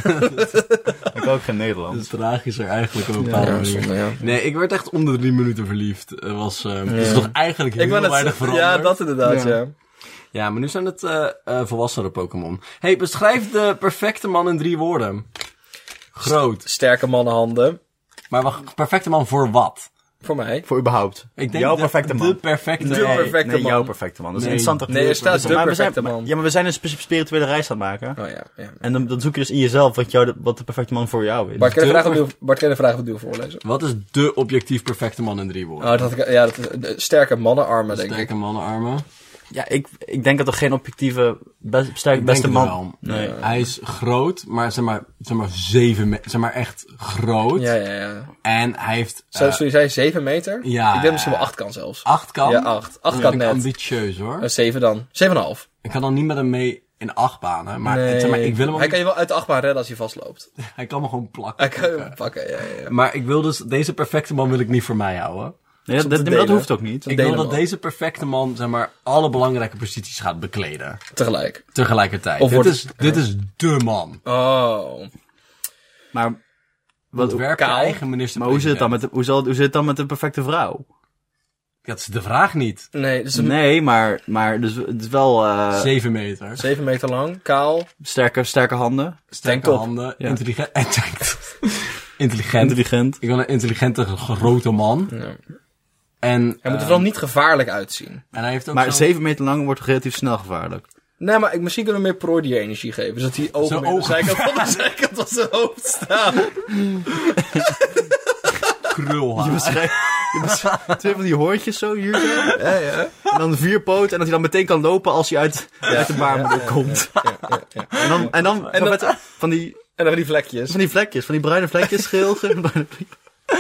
Ik kan ook geen Dat Nederlands. is tragisch er eigenlijk op een bepaalde manier. zonde, ja. Nee, ik werd echt om de 3 minuten verliefd. Het is toch eigenlijk heel Ik wou net weinig zeggen, veranderd. ja, dat inderdaad, Ja. ja. Ja, maar nu zijn het volwassene Pokémon. Hey, beschrijf de perfecte man in 3 woorden. Groot. Sterke mannenhanden. Maar wacht, perfecte man voor wat? Voor mij. Voor überhaupt. Ik denk Jouw de- perfecte man. De perfecte De man. perfecte nee, man. jouw perfecte man. Dat is Nee. interessant. Nee, er staat de Maar we zijn- perfecte man. Ja, maar we zijn een spirituele reis aan het maken. Oh ja, ja. En dan zoek je dus in jezelf wat de perfecte man voor jou is. Bart, kan je de vraag opnieuw voorlezen? Wat is de objectief perfecte man in 3 woorden? Oh, de sterke mannenarmen, denk ik. Sterke mannenarmen. Ja, ik denk dat er geen objectieve beste Ik denk man... het wel. Nee. Hij is groot, maar zeg maar 7 meter. Zeg maar echt groot. Ja, ja, ja. En hij heeft Zo, je zei 7 meter? ja, Ik denk ja, misschien wel ja. 8 kan zelfs. 8 kan. Ja, 8. 8 Dat kan vind ik net. ambitieus hoor. 7 dan. 7,5. Ik kan dan niet met hem mee in 8 banen. Maar, Nee. zeg maar ik wil hem ook Hij kan niet- je wel uit de achtbaan redden als je vastloopt. hij kan me gewoon plakken. Hij kan je hem pakken, ja, ja, ja. Maar ik wil dus, deze perfecte man wil ik niet voor mij houden. Nee, om te dat delen. hoeft ook niet. Ik wil dat deze perfecte man, zeg maar, alle belangrijke posities gaat bekleden. Tegelijk. Tegelijkertijd. Of Dit is de man. Oh. Maar, Wat werkt de kaal? eigen minister. maar hoe zit het dan met de perfecte vrouw? Dat is de vraag niet. Nee, dus Nee, maar dus, het is wel 7 meter. 7 meter lang, kaal. sterke handen. Sterke Tanktop. handen. Ja. Intelligent. Intelligent. Intelligent. Ik wil een intelligente, grote man. Ja. En, Hij moet er vooral niet gevaarlijk uitzien. en hij heeft ook Maar zo'n- 7 meter lang wordt relatief snel gevaarlijk. Nee, maar misschien kunnen we meer prooidier-energie geven. Zodat die ogen Zijn meer aan de ogen. zijkant van de zijkant van zijn hoofd staan. krulhaar. Twee van die hoortjes zo hier. Zo. Ja, ja. En dan 4 poten. En dat hij dan meteen kan lopen als hij uit de baarmoeder komt. Ja. En dan van die En dan die vlekjes. vlekjes. Van die bruine vlekjes. Geel. bruine vlekjes.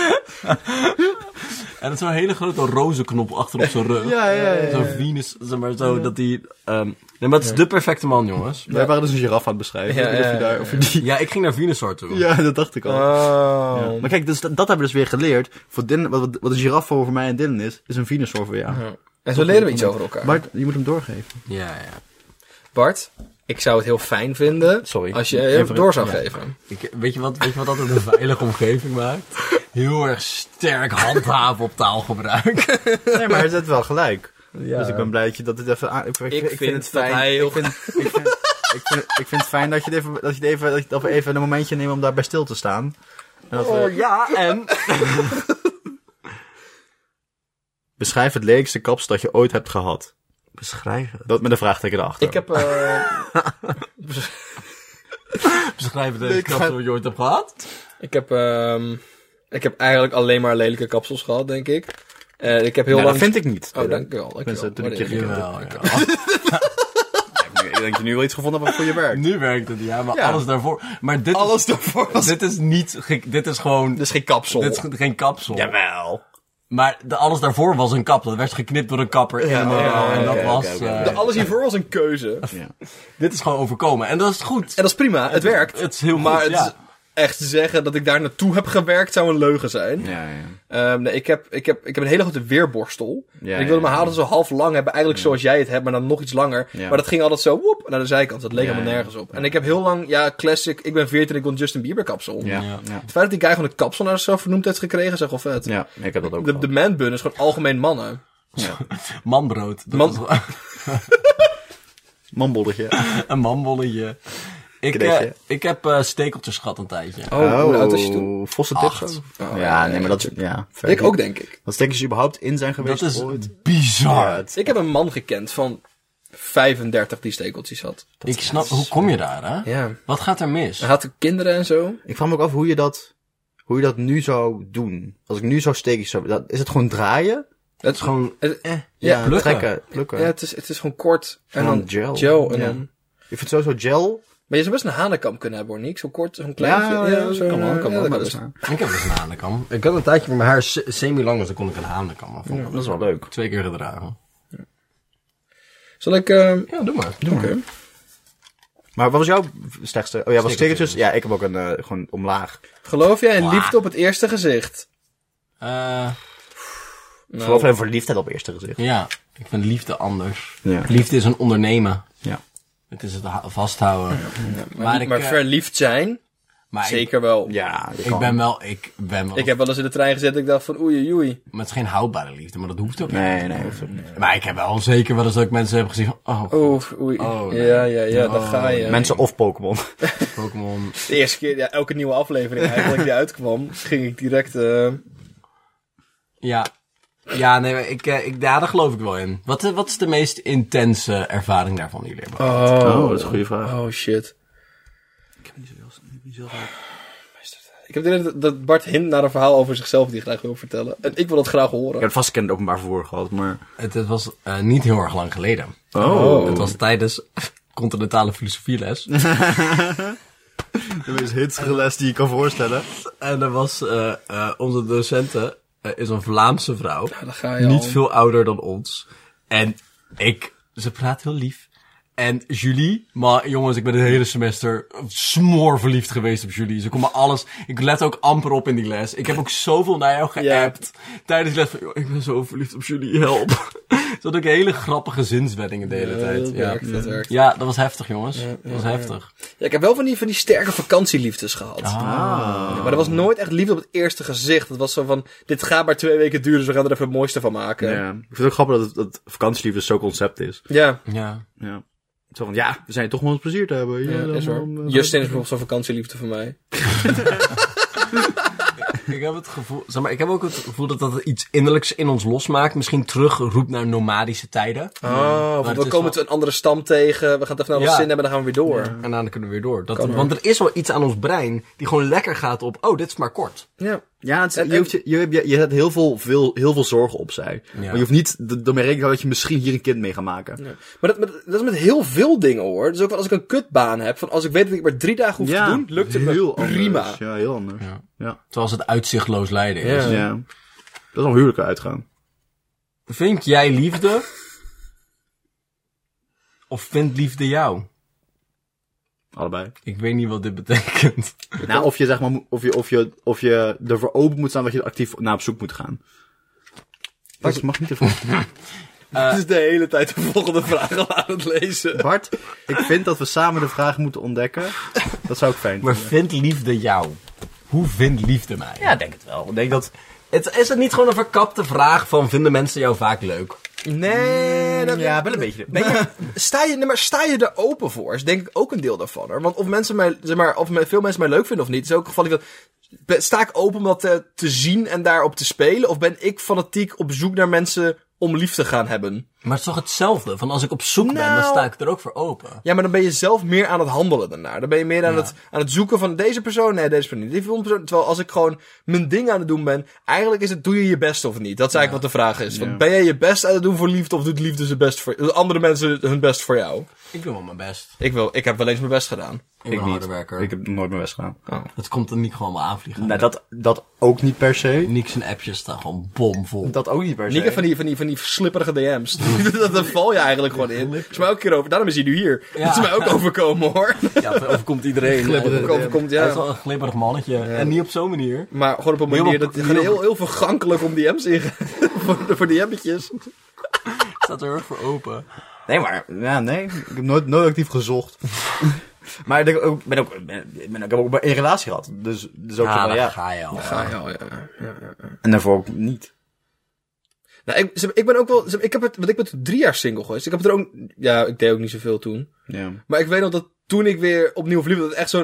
En dat is zo'n hele grote roze knop achter op zijn rug. Ja. Zo'n Venus, zeg maar zo, dat die... nee, maar het is de perfecte man, jongens. Wij waren dus een giraf aan het beschrijven. Ja, Ik weet niet of je ja, daar- of je die... Ja, ik ging naar Venusaur toe. Ja, dat dacht ik al. Oh. Ja. Maar kijk, dus dat hebben we dus weer geleerd. Voor Dylan, wat een giraf voor mij en Dylan is een Venusaur voor jou. Ja. En zo leren we iets over elkaar. Bart, je moet hem doorgeven. Ja. Bart, ik zou het heel fijn vinden Sorry. als je hem Even- door zou ja. geven. Weet je wat altijd een veilige omgeving maakt? Heel erg sterk handhaven op taalgebruik. Nee, maar hij zit wel gelijk. Ja. Dus ik ben blij dat je dat het even... Ik vind dat hij heel... Ik vind het fijn dat we even een momentje nemen om daarbij stil te staan. En dat we... ja, en... Beschrijf het lelijkste kapsel dat je ooit hebt gehad. Beschrijven. Dat met een vraagteken erachter. Ik heb... Beschrijven deze kapsel wat je ooit hebt gehad. Ik heb eigenlijk alleen maar lelijke kapsels gehad, denk ik. Ik heb heel Nee, lang... dat vind ik niet. Oh, dankjewel. Mensen, toen ik je Jawel, ja. Ik denk je nu wel iets gevonden wat voor je werkt. Nu werkt het, ja, maar Ja. alles daarvoor. Maar dit daarvoor was... dit is niet... Dit is gewoon... Dit is geen kapsel. Dit is geen kapsel. Jawel. Maar alles daarvoor was een kap. Dat werd geknipt door een kapper. En dat was... Alles hiervoor was een keuze. Ja. Dit is gewoon overkomen. En dat is goed. En dat is prima, het werkt. Het is heel goed, maar het is echt te zeggen dat ik daar naartoe heb gewerkt zou een leugen zijn. Nee, ik heb een hele grote weerborstel. En ik wilde mijn haren zo half lang hebben. Eigenlijk zoals jij het hebt, maar dan nog iets langer. Ja. Maar dat ging altijd zo woep, naar de zijkant. Dat leek helemaal nergens op. En ik heb heel lang, classic. Ik ben 14 en ik wil een Justin Bieber kapsel. Ja. Het feit dat die guy gewoon een kapsel naar zichzelf vernoemd heeft gekregen, is echt wel vet. Ja, ik heb dat ook de man bun is gewoon algemeen mannen. Ja. Manbrood. Manbolletje. Een manbolletje. Ik heb stekeltjes gehad een tijdje. Hoe oud was je toen? Vosse tips. Nee, maar dat is... Ja, ik ook, denk ik. Dat stekens überhaupt in zijn geweest. Dat is ooit. bizar. Ja, Ik heb een man gekend van 35 die stekeltjes had. Ik snap, hoe kom je daar, hè? Ja. Wat gaat er mis? Hij had kinderen en zo. Ik vraag me ook af hoe je dat nu zou doen. Als ik nu zo stekens zou... Is het gewoon draaien? Het is gewoon... plukken. Ja, het is gewoon kort. En dan gel. En dan... Je vindt sowieso gel... Maar je zou best een hanenkam kunnen hebben, hoor, Nick. Zo kort, zo'n kleintje. Ja, kan wel. Ik heb dus een hanenkam. Ik had een tijdje voor mijn haar semi-lang, dus dan kon ik een hanenkam af. Dat is wel leuk. 2 keer gedragen. Zal ik... Ja, doe maar. Oké. Maar wat was jouw slechtste? Oh ja, was stekeltjes? Ja, ik heb ook een gewoon omlaag. Geloof jij in liefde op het eerste gezicht? Vooral even voor liefde op het eerste gezicht. Ja, ik vind liefde anders. Ja. Liefde is een ondernemen. Ja. Het is het vasthouden. Ja, maar verliefd zijn? Maar zeker wel. Ja, ik ben wel... Ik heb wel eens in de trein gezet en ik dacht van oei. Maar het is geen houdbare liefde, maar dat hoeft ook niet. Nee, hoeft ook niet. Maar ik heb wel zeker wel eens dat ik mensen heb gezien van... oei. Nee. Ja, daar ga je. Mensen of Pokémon. Pokémon. De eerste keer, elke nieuwe aflevering eigenlijk die uitkwam, ging ik direct... Ja, nee, daar geloof ik wel in. Wat is de meest intense ervaring daarvan die jullie hebben gehad? Dat is een goede vraag. Oh, shit. Ik heb niet zo heel Ik heb de idee dat Bart hint naar een verhaal over zichzelf die hij graag wil vertellen. En ik wil dat graag horen. Ik heb vast in het openbaar vervoer gehad, maar... Het was niet heel erg lang geleden. Het was tijdens continentale filosofieles. De meest hitsige les die je kan voorstellen. En er was onze docente... is een Vlaamse vrouw. Ja, daar ga je niet al. veel ouder dan ons. En ze praat heel lief. En Julie, maar jongens, ik ben het hele semester smoorverliefd geweest op Julie. Ze kon me alles... Ik let ook amper op in die les. Ik heb ook zoveel naar jou geappt. Tijdens de les van, joh, ik ben zo verliefd op Julie, help. Ze had ook hele grappige zinsweddingen de hele tijd. Dat werkt. Ja, dat was heftig, jongens. Dat was heftig. Ja, ik heb wel van die sterke vakantieliefdes gehad. Ja, maar dat was nooit echt liefde op het eerste gezicht. Het was zo van, dit gaat maar 2 weken duren, dus we gaan er even het mooiste van maken. Ja. Ik vind het ook grappig dat vakantieliefde zo'n concept is. Ja. Zo van, we zijn toch wel eens plezier te hebben. Ja, is waar. Justin is bijvoorbeeld zo'n vakantieliefde voor mij. Ik heb het gevoel, ik heb ook het gevoel dat dat iets innerlijks in ons losmaakt. Misschien terugroept naar nomadische tijden. We komen een andere stam tegen. We gaan het even naar ons zin hebben en dan gaan we weer door. Ja. En dan kunnen we weer door. Want er is wel iets aan ons brein die gewoon lekker gaat op, dit is maar kort. Ja, je zet heel veel zorgen opzij. Ja. Maar je hoeft niet ermee rekening dat je misschien hier een kind mee gaat maken. Ja. Maar dat is met heel veel dingen, hoor. Dus ook wel als ik een kutbaan heb, van als ik weet dat ik maar 3 dagen hoef te doen, lukt het me prima. Anders. Ja, heel anders. Ja. Terwijl het uitzichtloos lijden is. Ja. Dat is een huwelijke uitgaan. Vind jij liefde? Of vindt liefde jou? Allebei. Ik weet niet wat dit betekent. Nou, of je zeg maar, of je ervoor open moet staan dat je actief naar op zoek moet gaan. Bart, mag niet ervoor. Het is de hele tijd de volgende vraag al aan het lezen. Bart, ik vind dat we samen de vraag moeten ontdekken. Dat zou ik fijn vinden. Maar vindt liefde jou? Hoe vindt liefde mij? Ja, ik denk het wel. Ik denk dat... Is het niet gewoon een verkapte vraag van, vinden mensen jou vaak leuk? Nee, dat ja, wel een beetje. Sta je er open voor? Is denk ik ook een deel daarvan, hoor. Want of mensen mij, veel mensen mij leuk vinden of niet, is ook een geval van, sta ik open om dat te zien en daarop te spelen? Of ben ik fanatiek op zoek naar mensen om lief te gaan hebben? Maar het is toch hetzelfde? Van als ik op zoek ben, dan sta ik er ook voor open. Ja, maar dan ben je zelf meer aan het handelen daarnaar. Dan ben je meer aan het zoeken van deze persoon. Nee, deze persoon niet. Die persoon. Terwijl als ik gewoon mijn ding aan het doen ben, eigenlijk is het, doe je je best of niet? Dat is eigenlijk wat de vraag is. Van, ben jij je best aan het doen voor liefde of doet liefde zijn best voor andere mensen hun best voor jou? Ik doe wel mijn best. Ik heb wel eens mijn best gedaan. Ik ben een harde werker. Ik heb nooit mijn best gedaan. Het komt er niet gewoon wel aanvliegen. Nee, dat ook niet per se. Niks zijn appjes staan gewoon bomvol. Dat ook niet per se. Niet van die slipperige DM's. Daar val je eigenlijk gewoon in. Dat is mij ook een keer over. Daarom is hij nu hier. Ja. Dat is mij ook overkomen, hoor. Ja, dat overkomt iedereen. Overkomt, Hij is wel een glibberig mannetje. Ja. En niet op zo'n manier. Maar gewoon op een manier dat het heel vergankelijk om DM's in voor DM'tjes. Staat er erg voor open. Nee, maar... Ja, nee. Ik heb nooit actief gezocht. Maar ik heb ook een relatie gehad. Dus ook zo van, ga je al. Ja. En daarvoor ook niet. Nou, ik ben ook wel... ik ben 3 jaar single geweest. Ik heb het er ook... Ja, ik deed ook niet zoveel toen. Ja. Maar ik weet nog dat toen ik weer opnieuw verliefd was, dat echt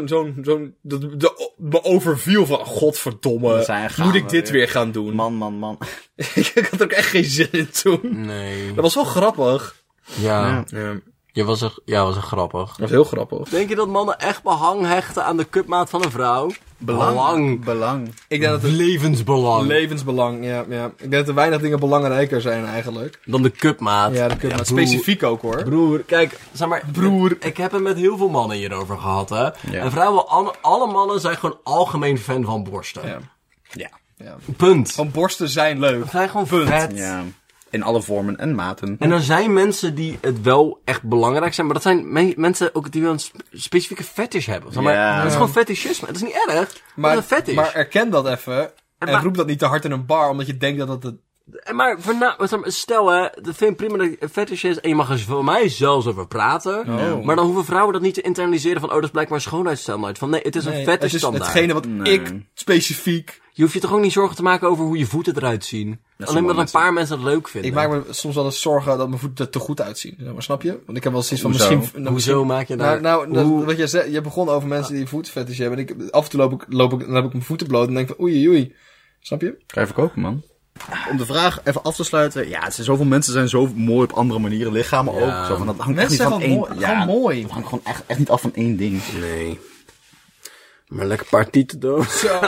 me overviel van, godverdomme, moet ik dit weer gaan doen? Man. Ik had er ook echt geen zin in toen. Nee. Dat was wel grappig. Ja. Was echt grappig. Dat was heel grappig. Denk je dat mannen echt behang hechten aan de cupmaat van een vrouw? Belang. Ik denk dat het levensbelang. Levensbelang, ja. Ik denk dat er weinig dingen belangrijker zijn eigenlijk. Dan de cupmaat. Ja, de cupmaat. Specifiek ook, hoor. Broer, kijk, zeg maar... Ik heb het met heel veel mannen hierover gehad, hè. Ja. En vrouwen, alle mannen zijn gewoon algemeen fan van borsten. Ja. Punt. Van borsten zijn leuk. Ze zijn gewoon vet. Ja. In alle vormen en maten. En er zijn mensen die het wel echt belangrijk zijn, maar dat zijn mensen ook die wel een specifieke fetish hebben. Zeg maar, dat is gewoon fetishisme. Dat is niet erg, maar dat is een fetish. Maar erken dat even en roep dat niet te hard in een bar, omdat je denkt dat het... Maar stel hè, dat vind ik prima dat het fetish is en je mag er voor mij zelfs over praten. Oh. Maar dan hoeven vrouwen dat niet te internaliseren van, dat is blijkbaar een schoonheidsstandaard. Van nee, het is een fetish standaard. Hetgene wat ik specifiek... Je hoeft je toch ook niet zorgen te maken over hoe je voeten eruit zien. Alleen maar dat een paar mensen het leuk vinden. Ik maak me soms wel eens zorgen dat mijn voeten er te goed uitzien. Maar snap je? Want ik heb wel eens van misschien... Hoezo maak je daar... Wat je zei, je begon over mensen die voetfetish hebben. En af en toe dan heb ik mijn voeten bloot en denk van oei. Snap je? Ga je verkopen, man. Om de vraag even af te sluiten. Ja, zoveel mensen zijn zo mooi op andere manieren. Lichamen ook. Zo van, dat hangt echt niet van één... Gewoon mooi. Dat hangt gewoon echt niet af van één ding. Nee. Maar lekker partieten doen. Zo.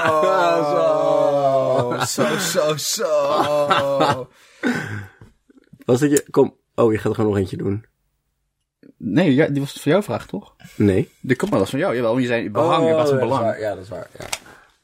Was dat je... Kom. Oh, je gaat er gewoon nog eentje doen. Nee, ja, die was voor jouw vraag, toch? Nee. De kom maar, dat was van jou. Jawel, je zei belang. Wat is een belang? Ja, dat is waar. Ja.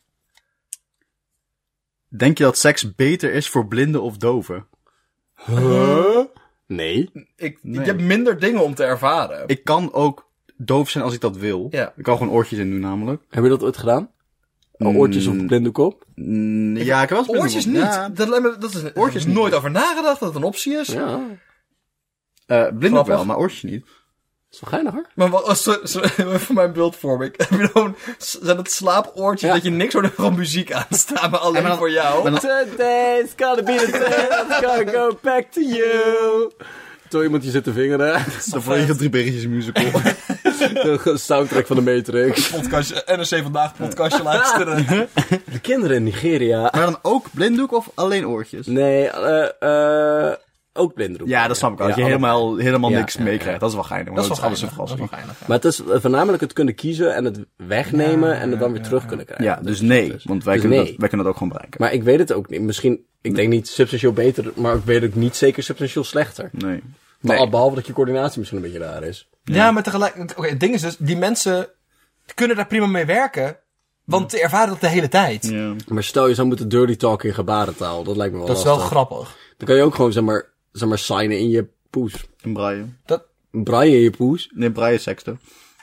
Denk je dat seks beter is voor blinden of doven? Huh? Nee. Ik heb minder dingen om te ervaren. Ik kan ook doof zijn als ik dat wil. Ja. Ik kan gewoon oortjes in doen, namelijk. Heb je dat ooit gedaan? Oortjes of blinde kop? Ja, ik heb wel eens oortjes niet. Ja. Dat is oortjes nooit over nagedacht dat het een optie is. Ja. Blinde wel, maar oortjes niet. Dat is wel geinig, hoor. Maar voor mijn beeldvorming. Zijn het slaapoortjes dat je niks hoort, gewoon muziek aanstaan, maar alleen voor jou? Today's gonna be the day that's gonna go back to you. Toen iemand je zit te vingeren. Dan voel je 3 beetjes musical. De soundtrack van de Matrix. NRC Vandaag podcastje luisteren. De kinderen in Nigeria. Maar dan ook blinddoek of alleen oortjes? Nee, ook blinddoek. Ja, dat snap ik al. Dat je helemaal niks meekrijgt. Dat is wel geinig. Dat is wel alles een verrassing. Maar het is voornamelijk het kunnen kiezen en het wegnemen en het dan weer terug kunnen krijgen. Ja, dus nee. Want wij kunnen dat ook gewoon bereiken. Maar ik weet het ook niet. Misschien, ik denk niet substantieel beter, maar ik weet ook niet zeker substantieel slechter. Nee. Behalve dat je coördinatie misschien een beetje raar is. Ja, maar tegelijk... Oké, het ding is dus, die mensen kunnen daar prima mee werken, want ze ervaren dat de hele tijd. Ja. Maar stel je zou moeten dirty talk in gebarentaal, dat lijkt me wel lastig. Dat is wel grappig. Dan kan je ook gewoon, zeg maar signen in je poes. Een braaien. Een braaien in je poes? Nee, braaien seksten.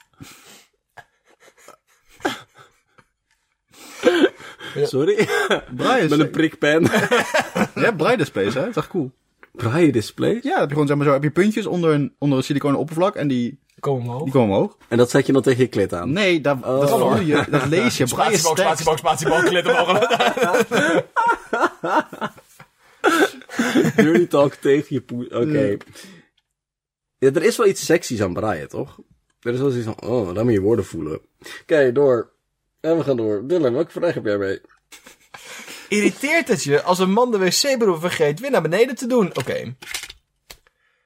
Sorry? Braaien met een prikpen. Ja, braille displays, hè? Dat is echt cool. Braille displays? Ja, heb je gewoon, zeg maar zo, heb je puntjes onder een siliconen oppervlak en die komen omhoog. En dat zet je dan tegen je klit aan? Nee, dat lees je. Spatie, klit omhoog. Dirty talk tegen je poes. Oké. Ja, er is wel iets seksies aan braille, toch? Er is wel iets van, laat me je woorden voelen. Oké, door. En we gaan door. Dylan, welke vraag heb jij mee? Irriteert het je als een man de wc-broek vergeet weer naar beneden te doen? Oké.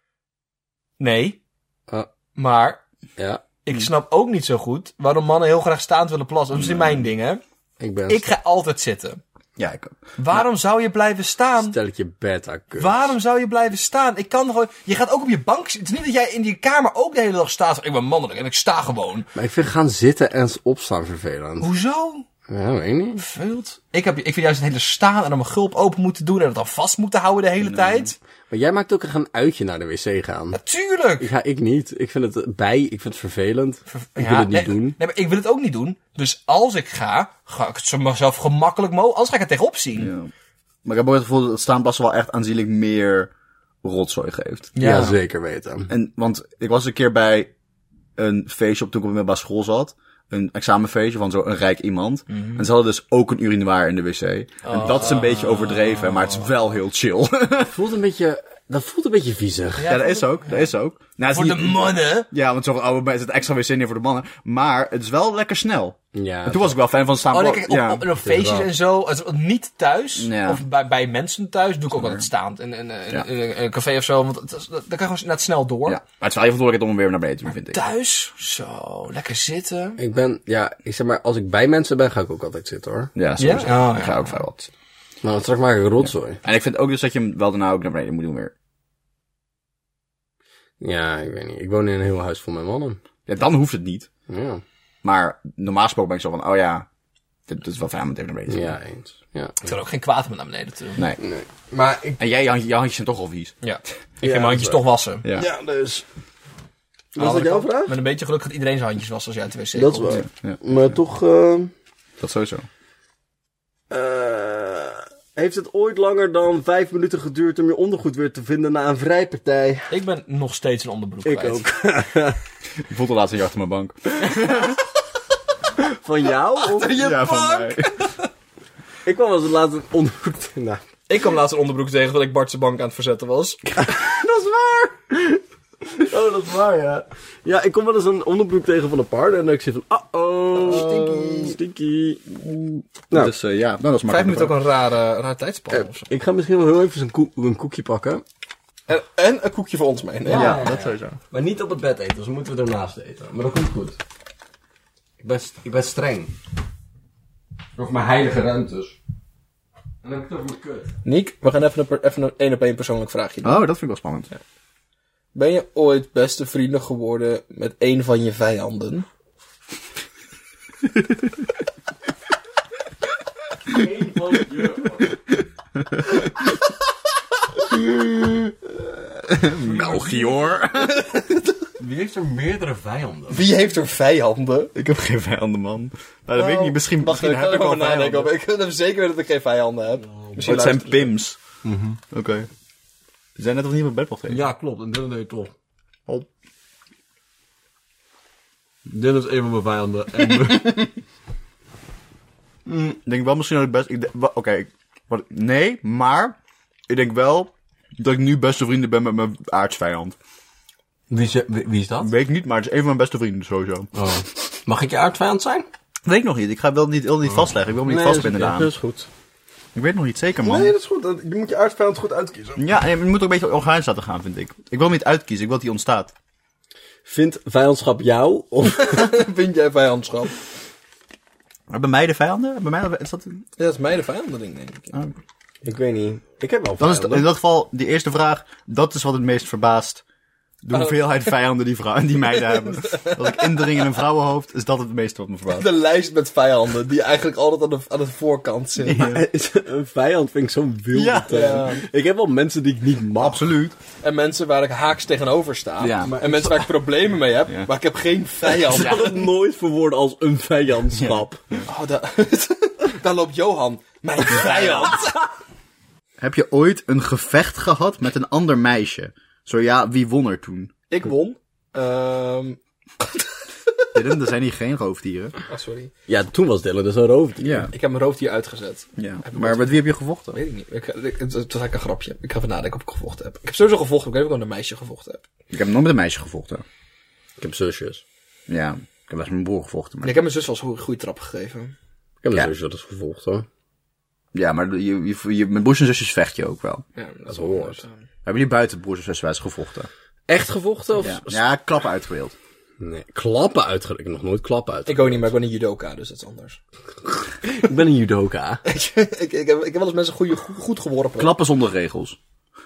Nee. Maar... Ja. Ik snap ook niet zo goed waarom mannen heel graag staand willen plassen. Dat is misschien mijn ding, hè? Ik ga altijd zitten. Ja, ik ook. Waarom zou je blijven staan? Stelletje beta-kus. Waarom zou je blijven staan? Ik kan gewoon... Je gaat ook op je bank zitten. Het is niet dat jij in die kamer ook de hele dag staat. Ik ben mannelijk en ik sta gewoon. Maar ik vind gaan zitten en opstaan vervelend. Hoezo? Ja, weet ik niet. Vervelend. Ik vind juist het hele staan en dan mijn gulp open moeten doen en het dan vast moeten houden de hele tijd. Maar jij maakt ook echt een uitje naar de wc gaan. Natuurlijk! Ja, ik niet. Ik vind het vervelend. Ik wil het niet doen. Nee, maar ik wil het ook niet doen. Dus als ik ga ik het mezelf gemakkelijk mogelijk... Anders ga ik het tegenop zien. Ja. Maar ik heb ook het gevoel dat het staanplassen wel echt aanzienlijk meer rotzooi geeft. Ja, zeker weten. Want ik was een keer bij een feestje toen ik op de middelbare school zat. Een examenfeestje van zo'n rijk iemand. En ze hadden dus ook een urinoir in de wc. En dat is een beetje overdreven, maar het is wel heel chill. Dat voelt een beetje viezig. Ja, dat is ook. Nou, voor de mannen? Ja, want er zit extra wc neer voor de mannen. Maar het is wel lekker snel. Ja, en toen was ik wel fan van staan. Op feestjes en zo. Niet thuis. Of bij mensen thuis. Doe ik ook altijd staand. In een café of zo. Want dan kan je gewoon net snel door. Ja. Maar het is wel even verantwoordelijk om hem weer naar beneden te doen, vind ik. Thuis? Zo, lekker zitten. Ik zeg maar, als ik bij mensen ben, ga ik ook altijd zitten, hoor. Ja, sowieso. Ik ga ook vrij wat. Maar dan straks maak ik rotzooi. En ik vind ook dus dat je hem wel daarna ook naar beneden moet doen weer. Ja, ik weet niet. Ik woon in een heel huis vol met mannen. Ja, dan hoeft het niet. Ja. Maar normaal gesproken ben ik zo van, dit is wel fijn om het even naar beneden te doen. Ja, eens. Ja. Ik wil ook geen kwaad om naar beneden te doen. Nee. Maar en jouw handjes zijn toch al vies. Ja. Ik ga mijn handjes toch wassen. Ja, dus... Was dat jouw vraag? Met een beetje geluk gaat iedereen zijn handjes wassen als jij uit de wc komt. Dat is waar. Ja. Maar toch... Dat sowieso. Heeft het ooit langer dan 5 minuten geduurd om je ondergoed weer te vinden na een vrijpartij? Ik ben nog steeds een onderbroek kwijt. Ik ook. Ik voelde laatst een achter mijn bank. Van jou? Achter je bank? Van mij. Ik kwam als het laatst een onderbroek tegen. Nou. Ik kwam laatst een onderbroek tegen dat ik Bart's bank aan het verzetten was. Dat is waar! Oh, dat is waar, ja. Ja, ik kom wel eens een onderbroek tegen van een partner en dan ik zeg van, stinky. Nou, dus dat is makkelijk. 5 minuten ook een raar tijdspan. Ik ga misschien wel heel even een koekje pakken. En een koekje voor ons mee. Nee? Ja, dat sowieso. Maar niet op het bed eten, dus moeten we ernaast eten. Maar dat komt goed. Ik ben streng. Over mijn heilige ruimtes. En dan heb ik het over mijn kut. Niek, we gaan even een 1-op-1 persoonlijk vraagje doen. Oh, dat vind ik wel spannend. Ja. Ben je ooit beste vrienden geworden met een van je vijanden? Eén van je... Melchior. Wie heeft er meerdere vijanden? Wie heeft er vijanden? Ik heb geen vijanden, man. Nou, dat weet ik niet. Misschien heb ik wel vijanden. Ik weet zeker weten dat ik geen vijanden heb. Het zijn pims. Oké. Ze zijn net nog niet met bedbal tegen. Ja, klopt. En dit deed je toch. Oh. Dit is een van mijn vijanden. Ik denk wel misschien dat ik best... Nee, maar... Ik denk wel dat ik nu beste vrienden ben met mijn aardsvijand. Wie is dat? Weet ik niet, maar het is een van mijn beste vrienden sowieso. Oh. Mag ik je aardsvijand zijn? Weet ik nog niet. Ik ga wel niet vastleggen. Ik wil me niet vastbinden aan. Dat is goed. Ik weet nog niet zeker, man. Nee, dat is goed. Je moet je aardsvijand goed uitkiezen. Ja, en je moet ook een beetje organisch laten gaan, vind ik. Ik wil hem niet uitkiezen. Ik wil dat hij ontstaat. Vindt vijandschap jou? Of vind jij vijandschap? Bij mij de vijanden? Bij mij is dat... Ja, dat is mij de vijanden, denk ik. Oh. Ik weet niet. Ik heb wel Dan vijanden. is in dat geval, die eerste vraag, dat is wat het meest verbaast. De hoeveelheid vijanden die meiden hebben. Als ik indring in een vrouwenhoofd, is dat het meeste wat me verbaast. De lijst met vijanden, die eigenlijk altijd aan de voorkant zit. Ja. Maar een vijand vind ik zo'n wilde term. Ja. Ik heb wel mensen die ik niet mag. Absoluut. En mensen waar ik haaks tegenover sta. Ja. En mensen waar ik problemen mee heb, maar ik heb geen vijand. Ik zal het nooit verwoorden als een vijandschap. Ja. Oh, daar loopt Johan, mijn vijand. Heb je ooit een gevecht gehad met een ander meisje? Zo ja, wie won er toen? Ik won. Dylan, er zijn hier geen roofdieren. Oh, sorry. Ja, toen was Dylan dus een roofdier. Ja. Ik heb mijn roofdier uitgezet. Ja. Maar met wie heb je gevochten? Weet ik niet. Het was eigenlijk een grapje. Ik ga even nadenken of ik gevochten heb. Ik heb sowieso gevochten. Ik weet ook wel een meisje gevochten heb. Ik heb nooit met een meisje gevochten. Ik heb zusjes. Ja, ik heb wel eens met mijn broer gevochten. Maar... Nee, ik heb mijn zus wel eens een goede trap gegeven. Ik heb mijn zusjes wel eens gevolgd, hoor. Ja, maar met broers en zusjes vecht je ook wel. Ja, dat hoort. Hebben jullie buiten broers en zusjes wel eens gevochten? Echt gevochten? Of... Ja, klappen uitgedeeld. Nee, klappen uitgedeeld. Ik heb nog nooit klappen uitgedeeld. Ik ook niet, maar ik ben een judoka, dus dat is anders. Ik ben een judoka. ik heb wel eens mensen goed geworpen. Klappen zonder regels.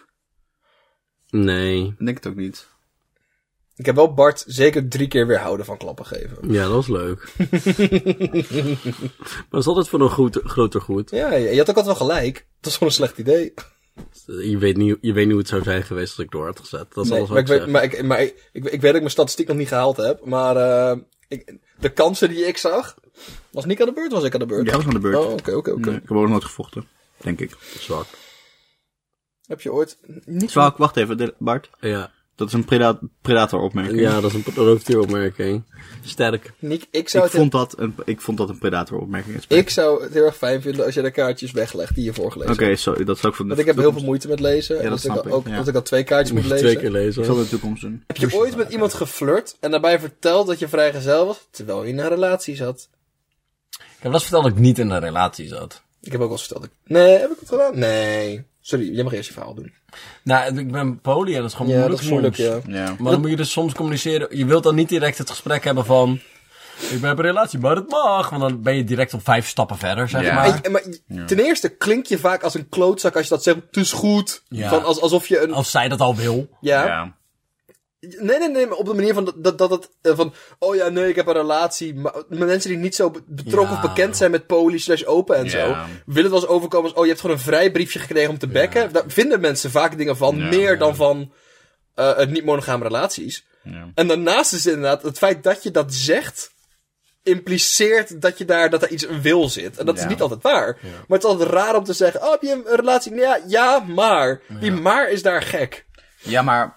Nee. Ik denk het ook niet. Ik heb wel Bart zeker 3 keer weerhouden van klappen geven. Ja, dat was leuk. Maar dat is altijd voor een groter goed. Ja, je had ook altijd wel gelijk. Dat is gewoon een slecht idee. Je weet niet hoe het zou zijn geweest als ik door had gezet. Dat is alles wat ik weet dat ik mijn statistiek nog niet gehaald heb. Maar de kansen die ik zag... Was Nick aan de beurt, was ik aan de beurt? Ja, was aan de beurt. Oh, oké. Nee, ik heb ook nooit gevochten. Denk ik. Zwak. Heb je ooit... Niet Zwak, wacht even, Bart. Ja. Dat is een predatoropmerking. Ja, dat is een roofdieropmerking. Sterk. Nick, Ik vond dat een predatoropmerking. Ik zou het heel erg fijn vinden als je de kaartjes weglegt die je voorgelezen hebt. Oké, sorry, dat zou ik voor de Want ik heb heel veel moeite met lezen. Ja, dat snap ik. Dat ik al 2 kaartjes moet lezen. 2 keer lezen. Ik zal het in de toekomst doen. Heb je ooit met iemand geflirt en daarbij verteld dat je vrijgezel was, terwijl je in een relatie zat? Ik heb wel eens verteld dat ik niet in een relatie zat. Ik heb ook wel eens verteld. Nee, heb ik het gedaan? Nee. Sorry, jij mag eerst je verhaal doen. Nou, ik ben poly en dat is gewoon Ja, moeilijk dat is moeilijk, soms. ja. Maar dan moet je dus soms communiceren. Je wilt dan niet direct het gesprek hebben van... Ik ben in een relatie, maar het mag. Want dan ben je direct op 5 stappen verder, zeg Ja. maar. Ten eerste klink je vaak als een klootzak als je dat zegt. Het is goed. Ja. Van alsof je een... Als zij dat al wil. Ja. Nee, maar op de manier van dat het van... Oh ja, nee, ik heb een relatie. Maar mensen die niet zo betrokken of bekend zijn met poly / open en zo... willen het wel eens overkomen als... Oh, je hebt gewoon een vrijbriefje gekregen om te bekken. Daar vinden mensen vaak dingen van. Meer dan van niet-monogame relaties. Ja. En daarnaast is het inderdaad... Het feit dat je dat zegt... impliceert dat er iets een wil zit. En dat is niet altijd waar. Ja. Maar het is altijd raar om te zeggen... Oh, heb je een relatie? Ja, maar. Die maar is daar gek. Ja, maar...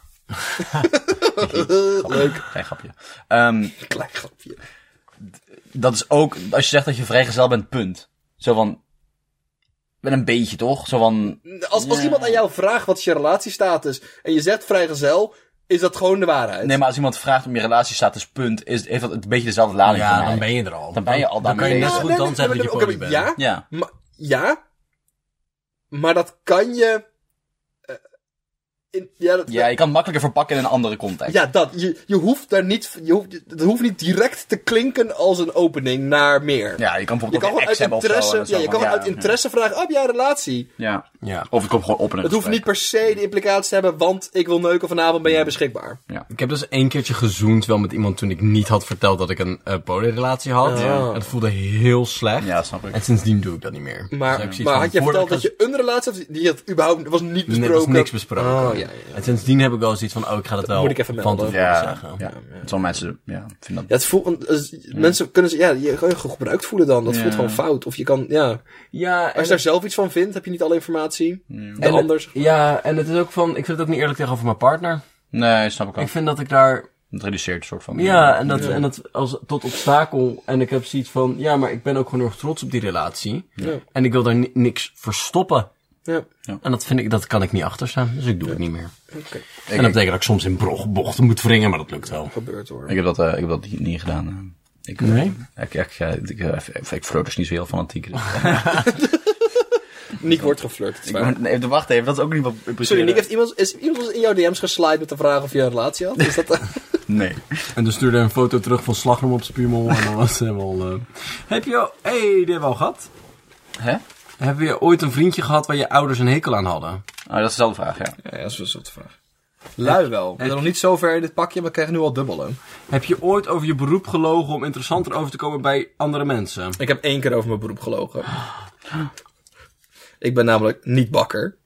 Leuk. Klein grapje. Klein grapje. Dat is ook... Als je zegt dat je vrijgezel bent, punt. Zo van... Met een beetje, toch? Zo van... Als iemand aan jou vraagt wat is je relatiestatus... en je zegt vrijgezel... is dat gewoon de waarheid. Nee, maar als iemand vraagt om je relatiestatus, punt... heeft dat een beetje dezelfde lading voor mij. Ja, dan ben je er al. Dan ben je al Dan kan je net zo goed dan zeggen dat je poly bent. Ja. Maar dat kan je... je kan het makkelijker verpakken in een andere context. Ja, dat. Je hoeft daar niet... Het hoeft niet direct te klinken als een opening naar meer. Ja, je kan bijvoorbeeld ook een ex hebben of zo. Ja, je kan gewoon uit interesse vragen... Heb jij een relatie? Ja. Of ik kom gewoon op in een Het hoeft niet per se de implicatie te hebben... want ik wil neuken vanavond, ben jij beschikbaar? Ja. Ik heb dus 1 keertje gezoend wel met iemand... toen ik niet had verteld dat ik een polyrelatie had. Ja. Het voelde heel slecht. Ja, snap ik. En sindsdien doe ik dat niet meer. Maar had je verteld dat je een relatie had... die had überhaupt was niet besproken? Nee, er was niks besproken. Oh, ja. En sindsdien heb ik wel zoiets van... ik ga dat wel moet ik even melden. Zeggen. Ja. Sommige mensen vinden dat... Ja, het voelt... Mensen kunnen ze... Ja, je kan je gebruikt voelen dan. Dat voelt gewoon fout. Of je kan... Ja, als je daar zelf iets van vindt... heb je niet alle informatie. En anders. Ja, en het is ook van... Ik vind het ook niet eerlijk tegenover mijn partner. Nee, snap ik ook. Ik vind dat ik daar... Het reduceert een soort van... Ja, en dat als tot obstakel... En ik heb zoiets van... Ja, maar ik ben ook gewoon erg trots op die relatie. Ja. En ik wil daar niks verstoppen. Ja. En dat kan ik niet achter staan. Dus ik doe het niet meer. Okay. En dat betekent dat ik soms in bochten moet wringen, maar dat lukt wel. Gebeurt hoor. Ik heb dat niet gedaan. Nee? Ik flirt dus niet zo heel fanatiek. Nick wordt geflirt. Nee, wacht even, dat is ook niet wat... Sorry, Nick, is iemand in jouw DM's geslide met de vraag of je een relatie had? Is dat... Nee. En dan stuurde hij een foto terug van slagroom op zijn piemel en dan was het helemaal... Heb je... die hebben we al gehad. Hè? Heb je ooit een vriendje gehad waar je ouders een hekel aan hadden? Oh, dat is dezelfde vraag, ja. Ja, dat is dezelfde vraag. Lui wel. We zijn nog niet zo ver in dit pakje, maar we krijgen nu al dubbele. Heb je ooit over je beroep gelogen om interessanter over te komen bij andere mensen? Ik heb 1 keer over mijn beroep gelogen. Ik ben namelijk niet bakker.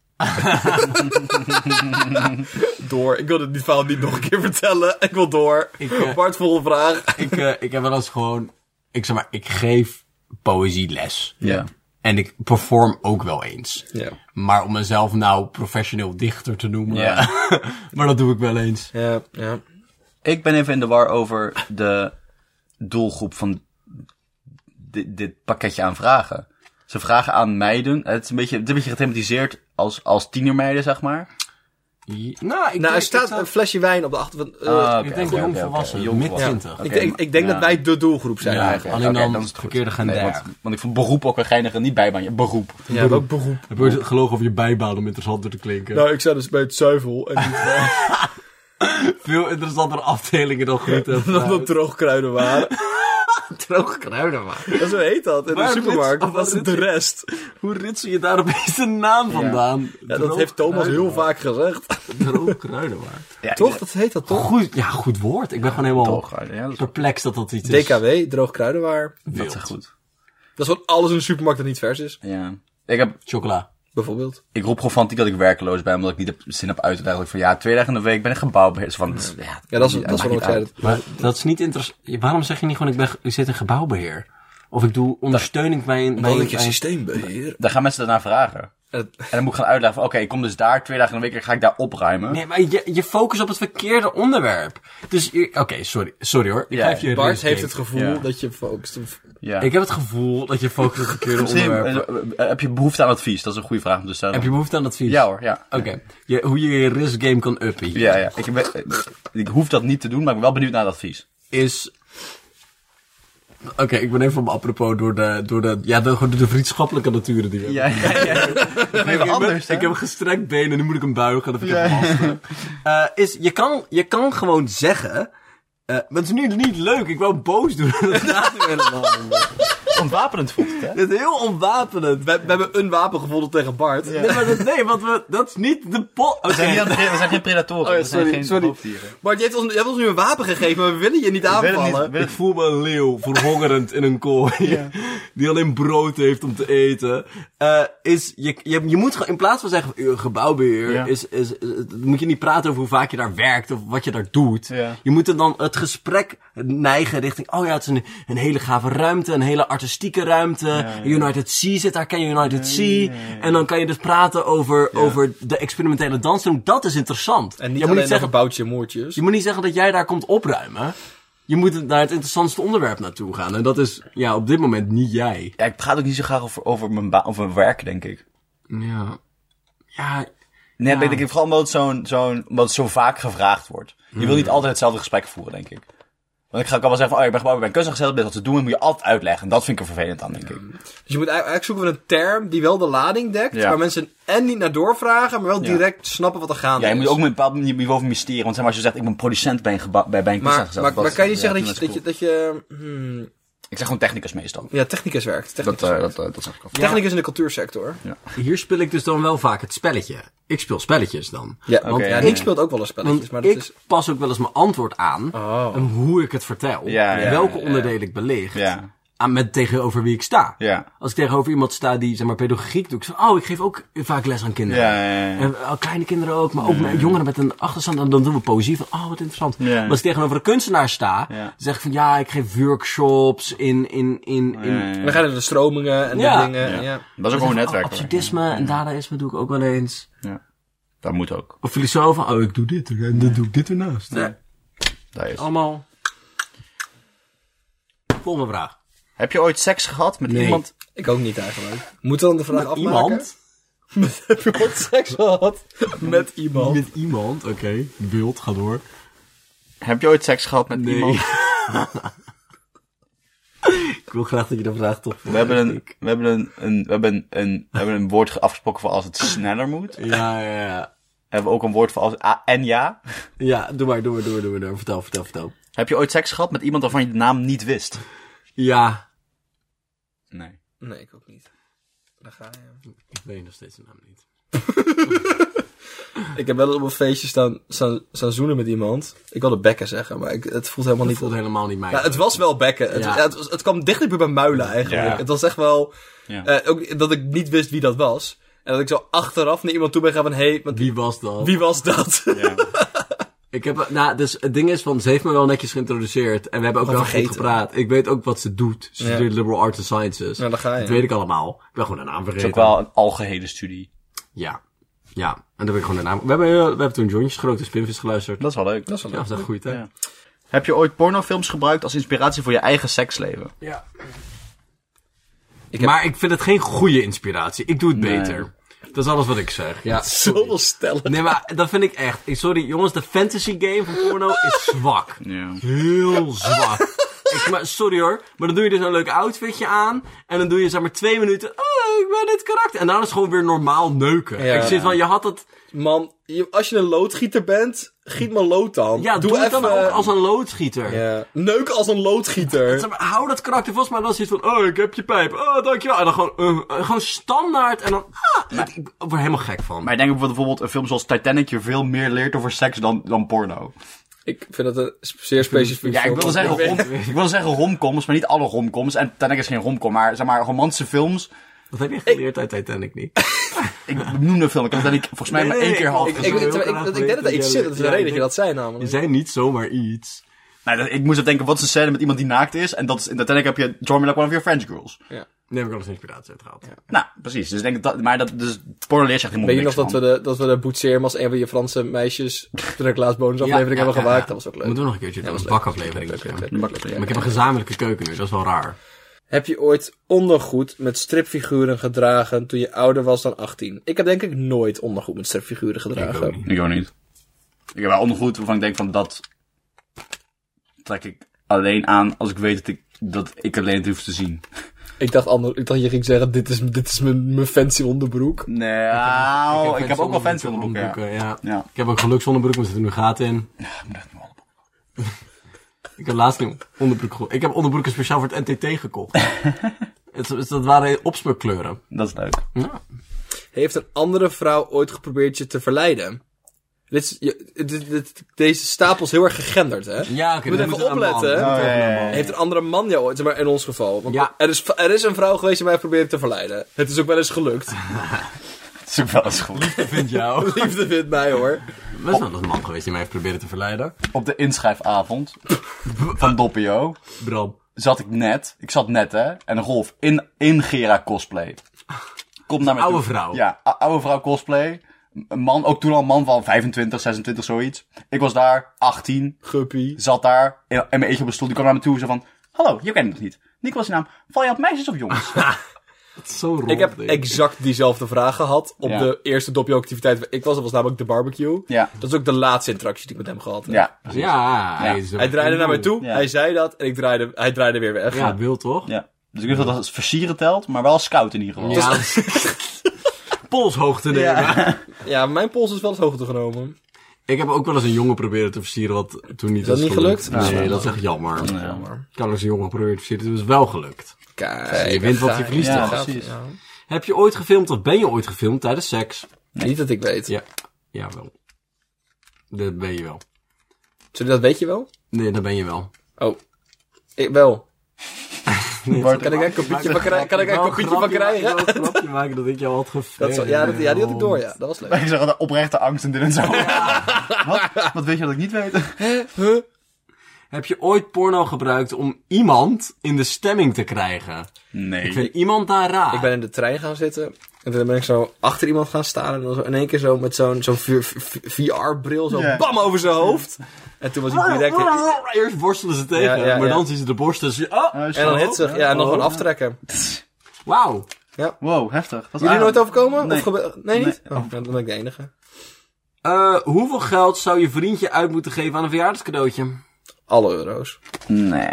Door. Ik wil dit verhaal niet nog een keer vertellen. Ik wil door. Bart, volgende vraag. Ik heb wel eens gewoon... Ik geef poëzieles. Ja. En ik perform ook wel eens. Ja. Maar om mezelf nou professioneel dichter te noemen... Ja. Maar dat doe ik wel eens. Ja. Ik ben even in de war over de doelgroep van dit pakketje aan vragen. Ze vragen aan meiden. Het is een beetje gethematiseerd als tienermeiden, zeg maar. Er staat een flesje wijn op de achtergrond. Ik denk jong volwassen, mid 20. Ik denk dat wij de doelgroep zijn eigenlijk. Alleen dan is het verkeerde gender. Want ik vond beroep ook een geinige, niet bijbaan, je beroep. Ja, ook beroep. Heb je ooit gelogen over je bijbaan om interessanter te klinken? Nou, ik sta dus bij het zuivel en niet bij... veel interessantere afdelingen dan groente en Dan fruit. droogkruidenwaren. Droogkruidenwaren. Ja, zo heet dat in de supermarkt. Dat is de rest. Hoe ritsel je daar opeens de naam vandaan? Ja, dat heeft Thomas heel vaak gezegd. Droogkruidenwaard. Ja, Toch? Dat heet dat toch? Goed woord. Ik ben gewoon helemaal Droogkruiden, ja, dat is perplex dat iets is. DKW, droogkruidenwaar. dat is goed. Dat is gewoon alles in de supermarkt dat niet vers is. Ja. Chocola. Bijvoorbeeld. Ik roep gewoon fanatiek dat ik werkeloos ben, omdat ik niet zin heb uit te leggen. Van ja, 2 dagen in de week ben ik gebouwbeheerser. Ja, dat is waarom ik zei dat. Maar dat is niet interessant. Waarom zeg je niet gewoon, ik zit in gebouwbeheer? Of ik doe ondersteuning bij een systeembeheer. Daar gaan mensen daarna vragen. En dan moet ik gaan uitleggen van, oké, ik kom dus daar 2 dagen in de week en ga ik daar opruimen. Nee, maar je focust op het verkeerde onderwerp. Dus, oké, sorry hoor. Bart heeft het gevoel dat je focust op... Ja. Ik heb het gevoel dat je focust op het verkeerde onderwerp. Heb je behoefte aan advies? Dat is een goede vraag om te stellen. Heb je behoefte aan advies? Ja hoor, ja. Oké. Hoe je je risk game kan uppen. Ja. Ik hoef dat niet te doen, maar ik ben wel benieuwd naar het advies. Oké, ik ben even apropos door de vriendschappelijke naturen die we hebben. Even anders, Ik heb gestrekt benen, nu moet ik hem buigen. Dat vind ik lastig. Je kan gewoon zeggen... maar het is nu niet leuk, ik wou boos doen. Dat gaat nu helemaal niet. Ontwapenend voelt het, hè? Het is heel ontwapenend. We hebben een wapen gevonden tegen Bart. Ja. Nee, want dat is niet de pot. We zijn geen predatoren, we zijn geen hoofddieren. Bart, je hebt ons nu een wapen gegeven, maar we willen je niet aanvallen. Ik voel me een leeuw, verhongerend in een kooi. Ja. Die alleen brood heeft om te eten. Je moet gewoon, in plaats van zeggen, gebouwbeheer, moet je niet praten over hoe vaak je daar werkt of wat je daar doet. Ja. Je moet dan het gesprek neigen richting, het is een hele gave ruimte, een hele artistieke ruimte. United Sea zit daar, ken je United Sea? En dan kan je dus praten over de experimentele dansroom. Dat is interessant. En niet alleen zeggen boutje en moertjes. Je moet niet zeggen dat jij daar komt opruimen. Je moet naar het interessantste onderwerp naartoe gaan. En dat is op dit moment niet jij. Ja, ik praat ook niet zo graag over mijn werk, denk ik. Ja. Nee, denk ik vooral omdat het zo vaak gevraagd wordt. Je wil niet altijd hetzelfde gesprek voeren, denk ik. Want ik kan wel zeggen van, ik ben gewoon bij een kunstenaar gezet, wat te doen, en moet je altijd uitleggen. En dat vind ik er vervelend aan, denk ik. Dus je moet eigenlijk zoeken we een term die wel de lading dekt, waar mensen niet naar doorvragen, maar wel direct snappen wat er gaande is. Ja, je moet ook met een bepaald niveau van mysterie. Want zeg maar, als je zegt, ik ben producent bij een kunstenaar gezet. Maar kan je niet zeggen dat je Ik zeg gewoon technicus meestal. Ja, technicus werkt. Dat zeg ik al. Technicus in de cultuursector. Ja. Hier speel ik dus dan wel vaak het spelletje. Ik speel spelletjes dan. Ja, Nick speelt ook wel eens spelletjes. Maar ik pas ook wel eens mijn antwoord aan. En hoe ik het vertel. Welke onderdelen ik belicht. Ja. Met tegenover wie ik sta. Ja. Als ik tegenover iemand sta die, zeg maar, pedagogiek doet. Ik geef ook vaak les aan kinderen. En kleine kinderen ook. Maar ook jongeren met een achterstand. Dan doen we poëzie van, wat interessant. Ja. Maar als ik tegenover een kunstenaar sta. Dan zeg ik van, ik geef workshops in. Dan gaan er de stromingen en de dingen. Ja. Dat is ook gewoon een netwerk. Absurdisme en dadaïsme doe ik ook wel eens. Ja. Dat moet ook. Of filosofen, ik doe dit en dan doe ik dit ernaast. Ja. Dat is. Allemaal. Volgende vraag. Heb je ooit seks gehad met iemand? Ik ook niet eigenlijk. Moet dan de vraag afmaken? Iemand? Heb je ooit seks gehad met iemand? Met iemand, oké. Wild, ga door. Heb je ooit seks gehad met iemand? Ik wil graag dat je de vraag toch... We hebben een woord afgesproken voor als het sneller moet. Ja. Hebben we ook een woord voor als en ja? Ja, doe maar. Vertel. Heb je ooit seks gehad met iemand waarvan je de naam niet wist? Ja. Nee. Nee, ik ook niet. Daar ga je. Ik weet nog steeds de naam niet. Ik heb wel eens op een feestje staan zoenen met iemand. Ik wilde bekken zeggen, maar het voelt helemaal niet... Het voelt helemaal niet mij. Ja, het was wel bekken. Het kwam dichter bij muilen eigenlijk. Ja. Het was echt wel... ook dat ik niet wist wie dat was. En dat ik zo achteraf naar iemand toe ben gaan van... Wie was dat? Wie was dat? Ja. Dus het ding is van, ze heeft me wel netjes geïntroduceerd. En we hebben ook wel goed gepraat. Ik weet ook wat ze doet. Ze studeert liberal arts and sciences. Ja, daar ga je. Dat weet ik allemaal. Ik ben gewoon een naam vergeten. Het is ook wel een algehele studie. Ja. En dan ben ik gewoon een naam. We hebben toen Jointjes gerookt en Spinvis geluisterd. Dat is wel leuk. Dat is een goeie tijd. Ja. Heb je ooit pornofilms gebruikt als inspiratie voor je eigen seksleven? Ja. Maar ik vind het geen goede inspiratie. Ik doe het beter. Dat is alles wat ik zeg. Ja, zoveel stellen. Nee, maar dat vind ik echt. Sorry, jongens, de fantasy game van porno is zwak. Ja. Heel zwak. Maar sorry hoor, maar dan doe je dus een leuk outfitje aan. En dan doe je zeg maar 2 minuten. ik ben dit karakter. En dan is het gewoon weer normaal neuken. Ja. Ik zit van, je had het... Man, als je een loodgieter bent, giet maar lood dan. Ja, doe het even, dan ook als een loodgieter. Ja. Neuk als een loodgieter. Hou dat karakter vast, maar dan zit van, oh, ik heb je pijp. Oh, dankjewel. En dan gewoon standaard. En dan, ik word er helemaal gek van. Maar ik denk ook bijvoorbeeld een film zoals Titanic je veel meer leert over seks dan porno. Ik vind dat een zeer specifiek Ja, ik wilde zeggen romcoms, maar niet alle romcoms. En Titanic is geen romcom, maar zeg maar romantische films. Dat heb je geleerd uit Titanic niet. Ik noemde een film, ik heb Titanic volgens mij maar één keer half gezien. Ik denk dat er iets zit, dat is de reden dat je dat zei namelijk. Je zei niet zomaar iets. Nou, ik moest even denken, wat is een scène met iemand die naakt is? En dat is, in Titanic heb je Join Me Like One of Your French Girls. Ja. Daar heb ik al eens inspiratie uit gehad. Ja. Nou, precies. Dus ik denk dat, maar dat, dus porno leert je echt helemaal Weet je nog niks dat we de boetseerm als een van je Franse meisjes toen ik laatst bonusaflevering hebben gemaakt? Dat was ook leuk. Moeten we nog een keertje doen, een bakaflevering. Maar ik heb Ja. een gezamenlijke keuken nu, dat is wel raar. Heb je ooit ondergoed met stripfiguren gedragen toen je ouder was dan 18? Ik heb denk ik nooit ondergoed met stripfiguren gedragen. Ik ook niet. Ik ook niet. Ik heb wel ondergoed waarvan ik denk van dat trek ik alleen aan als ik weet dat ik alleen het hoef te zien. Ik dacht je ging zeggen, dit is mijn fancy onderbroek. Nou, ik heb ook wel fancy onderbroeken. Ja. Ik heb ook geluksonderbroek, maar er zitten nu gaten in. Ja, ik moet echt mijn onderbroek. Ik heb laatst een onderbroek gekocht. Ik heb onderbroeken speciaal voor het NTT gekocht. Dat waren opsmukkleuren. Dat is leuk. Ja. Heeft een andere vrouw ooit geprobeerd je te verleiden? Deze stapel is heel erg gegenderd, hè? Ja, oké. Je moet even opletten. Heeft een andere man jou ooit, zeg maar in ons geval. Want Ja. er is een vrouw geweest die mij probeerde te verleiden. Het is ook wel eens gelukt. Dat is ook wel eens goed. Ik vind jou. Liefde vindt mij, hoor. Er is wel een man geweest die mij heeft proberen te verleiden. Op de inschrijfavond van Doppio Bram. ik zat net hè, en een golf in Gera cosplay. Komt naar me Oude toe. vrouw. Ja, oude vrouw cosplay. Een man, ook toen al een man van 25, 26, zoiets. Ik was daar, 18, Guppy. zat daar, in mijn eentje op een stoel. Die kwam naar me toe en zei van, hallo, je kent me nog niet. Nick was je naam. Val je op meisjes of jongens? Zo rond. Ik heb exact diezelfde vraag gehad op Ja. de eerste Doppio-activiteit. Dat was namelijk de barbecue. Ja. Dat is ook de laatste interactie die ik met hem gehad heb. Ja, precies. Ja, Hij draaide naar mij toe, Ja. hij zei dat en hij draaide weer weg. Ja, wil toch? Ja. Dus ik weet dat dat versieren telt, maar wel scout in ieder geval. Ja. Polshoogte nemen. Ja, mijn pols is wel eens hoogte genomen. Ik heb ook wel eens een jongen proberen te versieren, wat toen niet Is dat is niet gelukt? Nee, Ja. dat is echt jammer. Ja. Jammer. Ik heb wel eens een jongen proberen te versieren, het is wel gelukt. Kijk, Je wint wat je verliest. Ja, toch? precies. Ja. Heb je ooit gefilmd of ben je ooit gefilmd tijdens seks? Niet dat ik weet. Ja. Ja, wel. Dat ben je wel. Sorry, dat weet je wel? Nee, dat ben je wel. Oh. Ik wel. Nee, Kan ik daar een kopietje van krijgen? Kan ik daar een kopietje van krijgen? Ik wil een grapje maken dat ik jou had gefilmd. Die had ik door, ja. Dat was leuk. Ik zeg altijd oprechte angst en dit en zo. Wat weet je dat ik niet weet? Heb je ooit porno gebruikt om iemand in de stemming te krijgen? Nee. Ik vind iemand daar raar. Ik ben in de trein gaan zitten. En toen ben ik zo achter iemand gaan staan. En dan zo in één keer zo met zo'n VR-bril zo Ja. bam over zijn hoofd. En toen was hij direct... Eerst worstelen ze tegen, Ja, maar ja. dan zien ze de borsten. Dus En dan hitsig. Ja, en dan gewoon aftrekken. Wauw. Wow, heftig. Dat is Jullie nooit overkomen? Nee. Nee, niet? Nee. Oh, dan ben ik de enige. Hoeveel geld zou je vriendje uit moeten geven aan een verjaardagscadeautje? Alle euro's. Nee.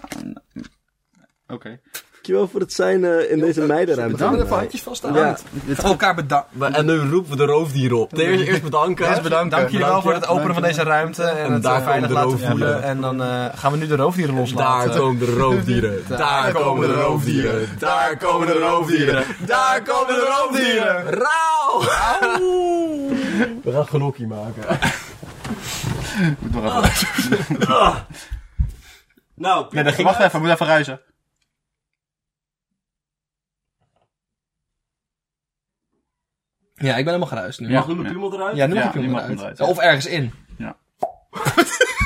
Oké. Dankjewel voor het zijn in deze meidenruimte. Bedankt. Even handjes vaststaan. Ja. Voor elkaar bedankt. En nu roepen we de roofdieren op. Eerst bedanken. Eerst bedankt. Dank jullie wel voor het openen van deze ruimte. En het daar veilig komen de laten voelen. roofdieren. En dan gaan we nu de roofdieren loslaten. Daar komen de roofdieren. Daar komen de roofdieren. Daar komen de roofdieren. Daar komen de roofdieren. Rauw! We gaan gnocchi maken. Moet nog even. Nou, Nee, wacht even, moet even ruizen. Ja, ik ben helemaal geruist nu. Ja. Mag de piemel eruit? Ja, nu mag Ja, ik hem die mag hem eruit. eruit, ja. Of ergens in. Ja.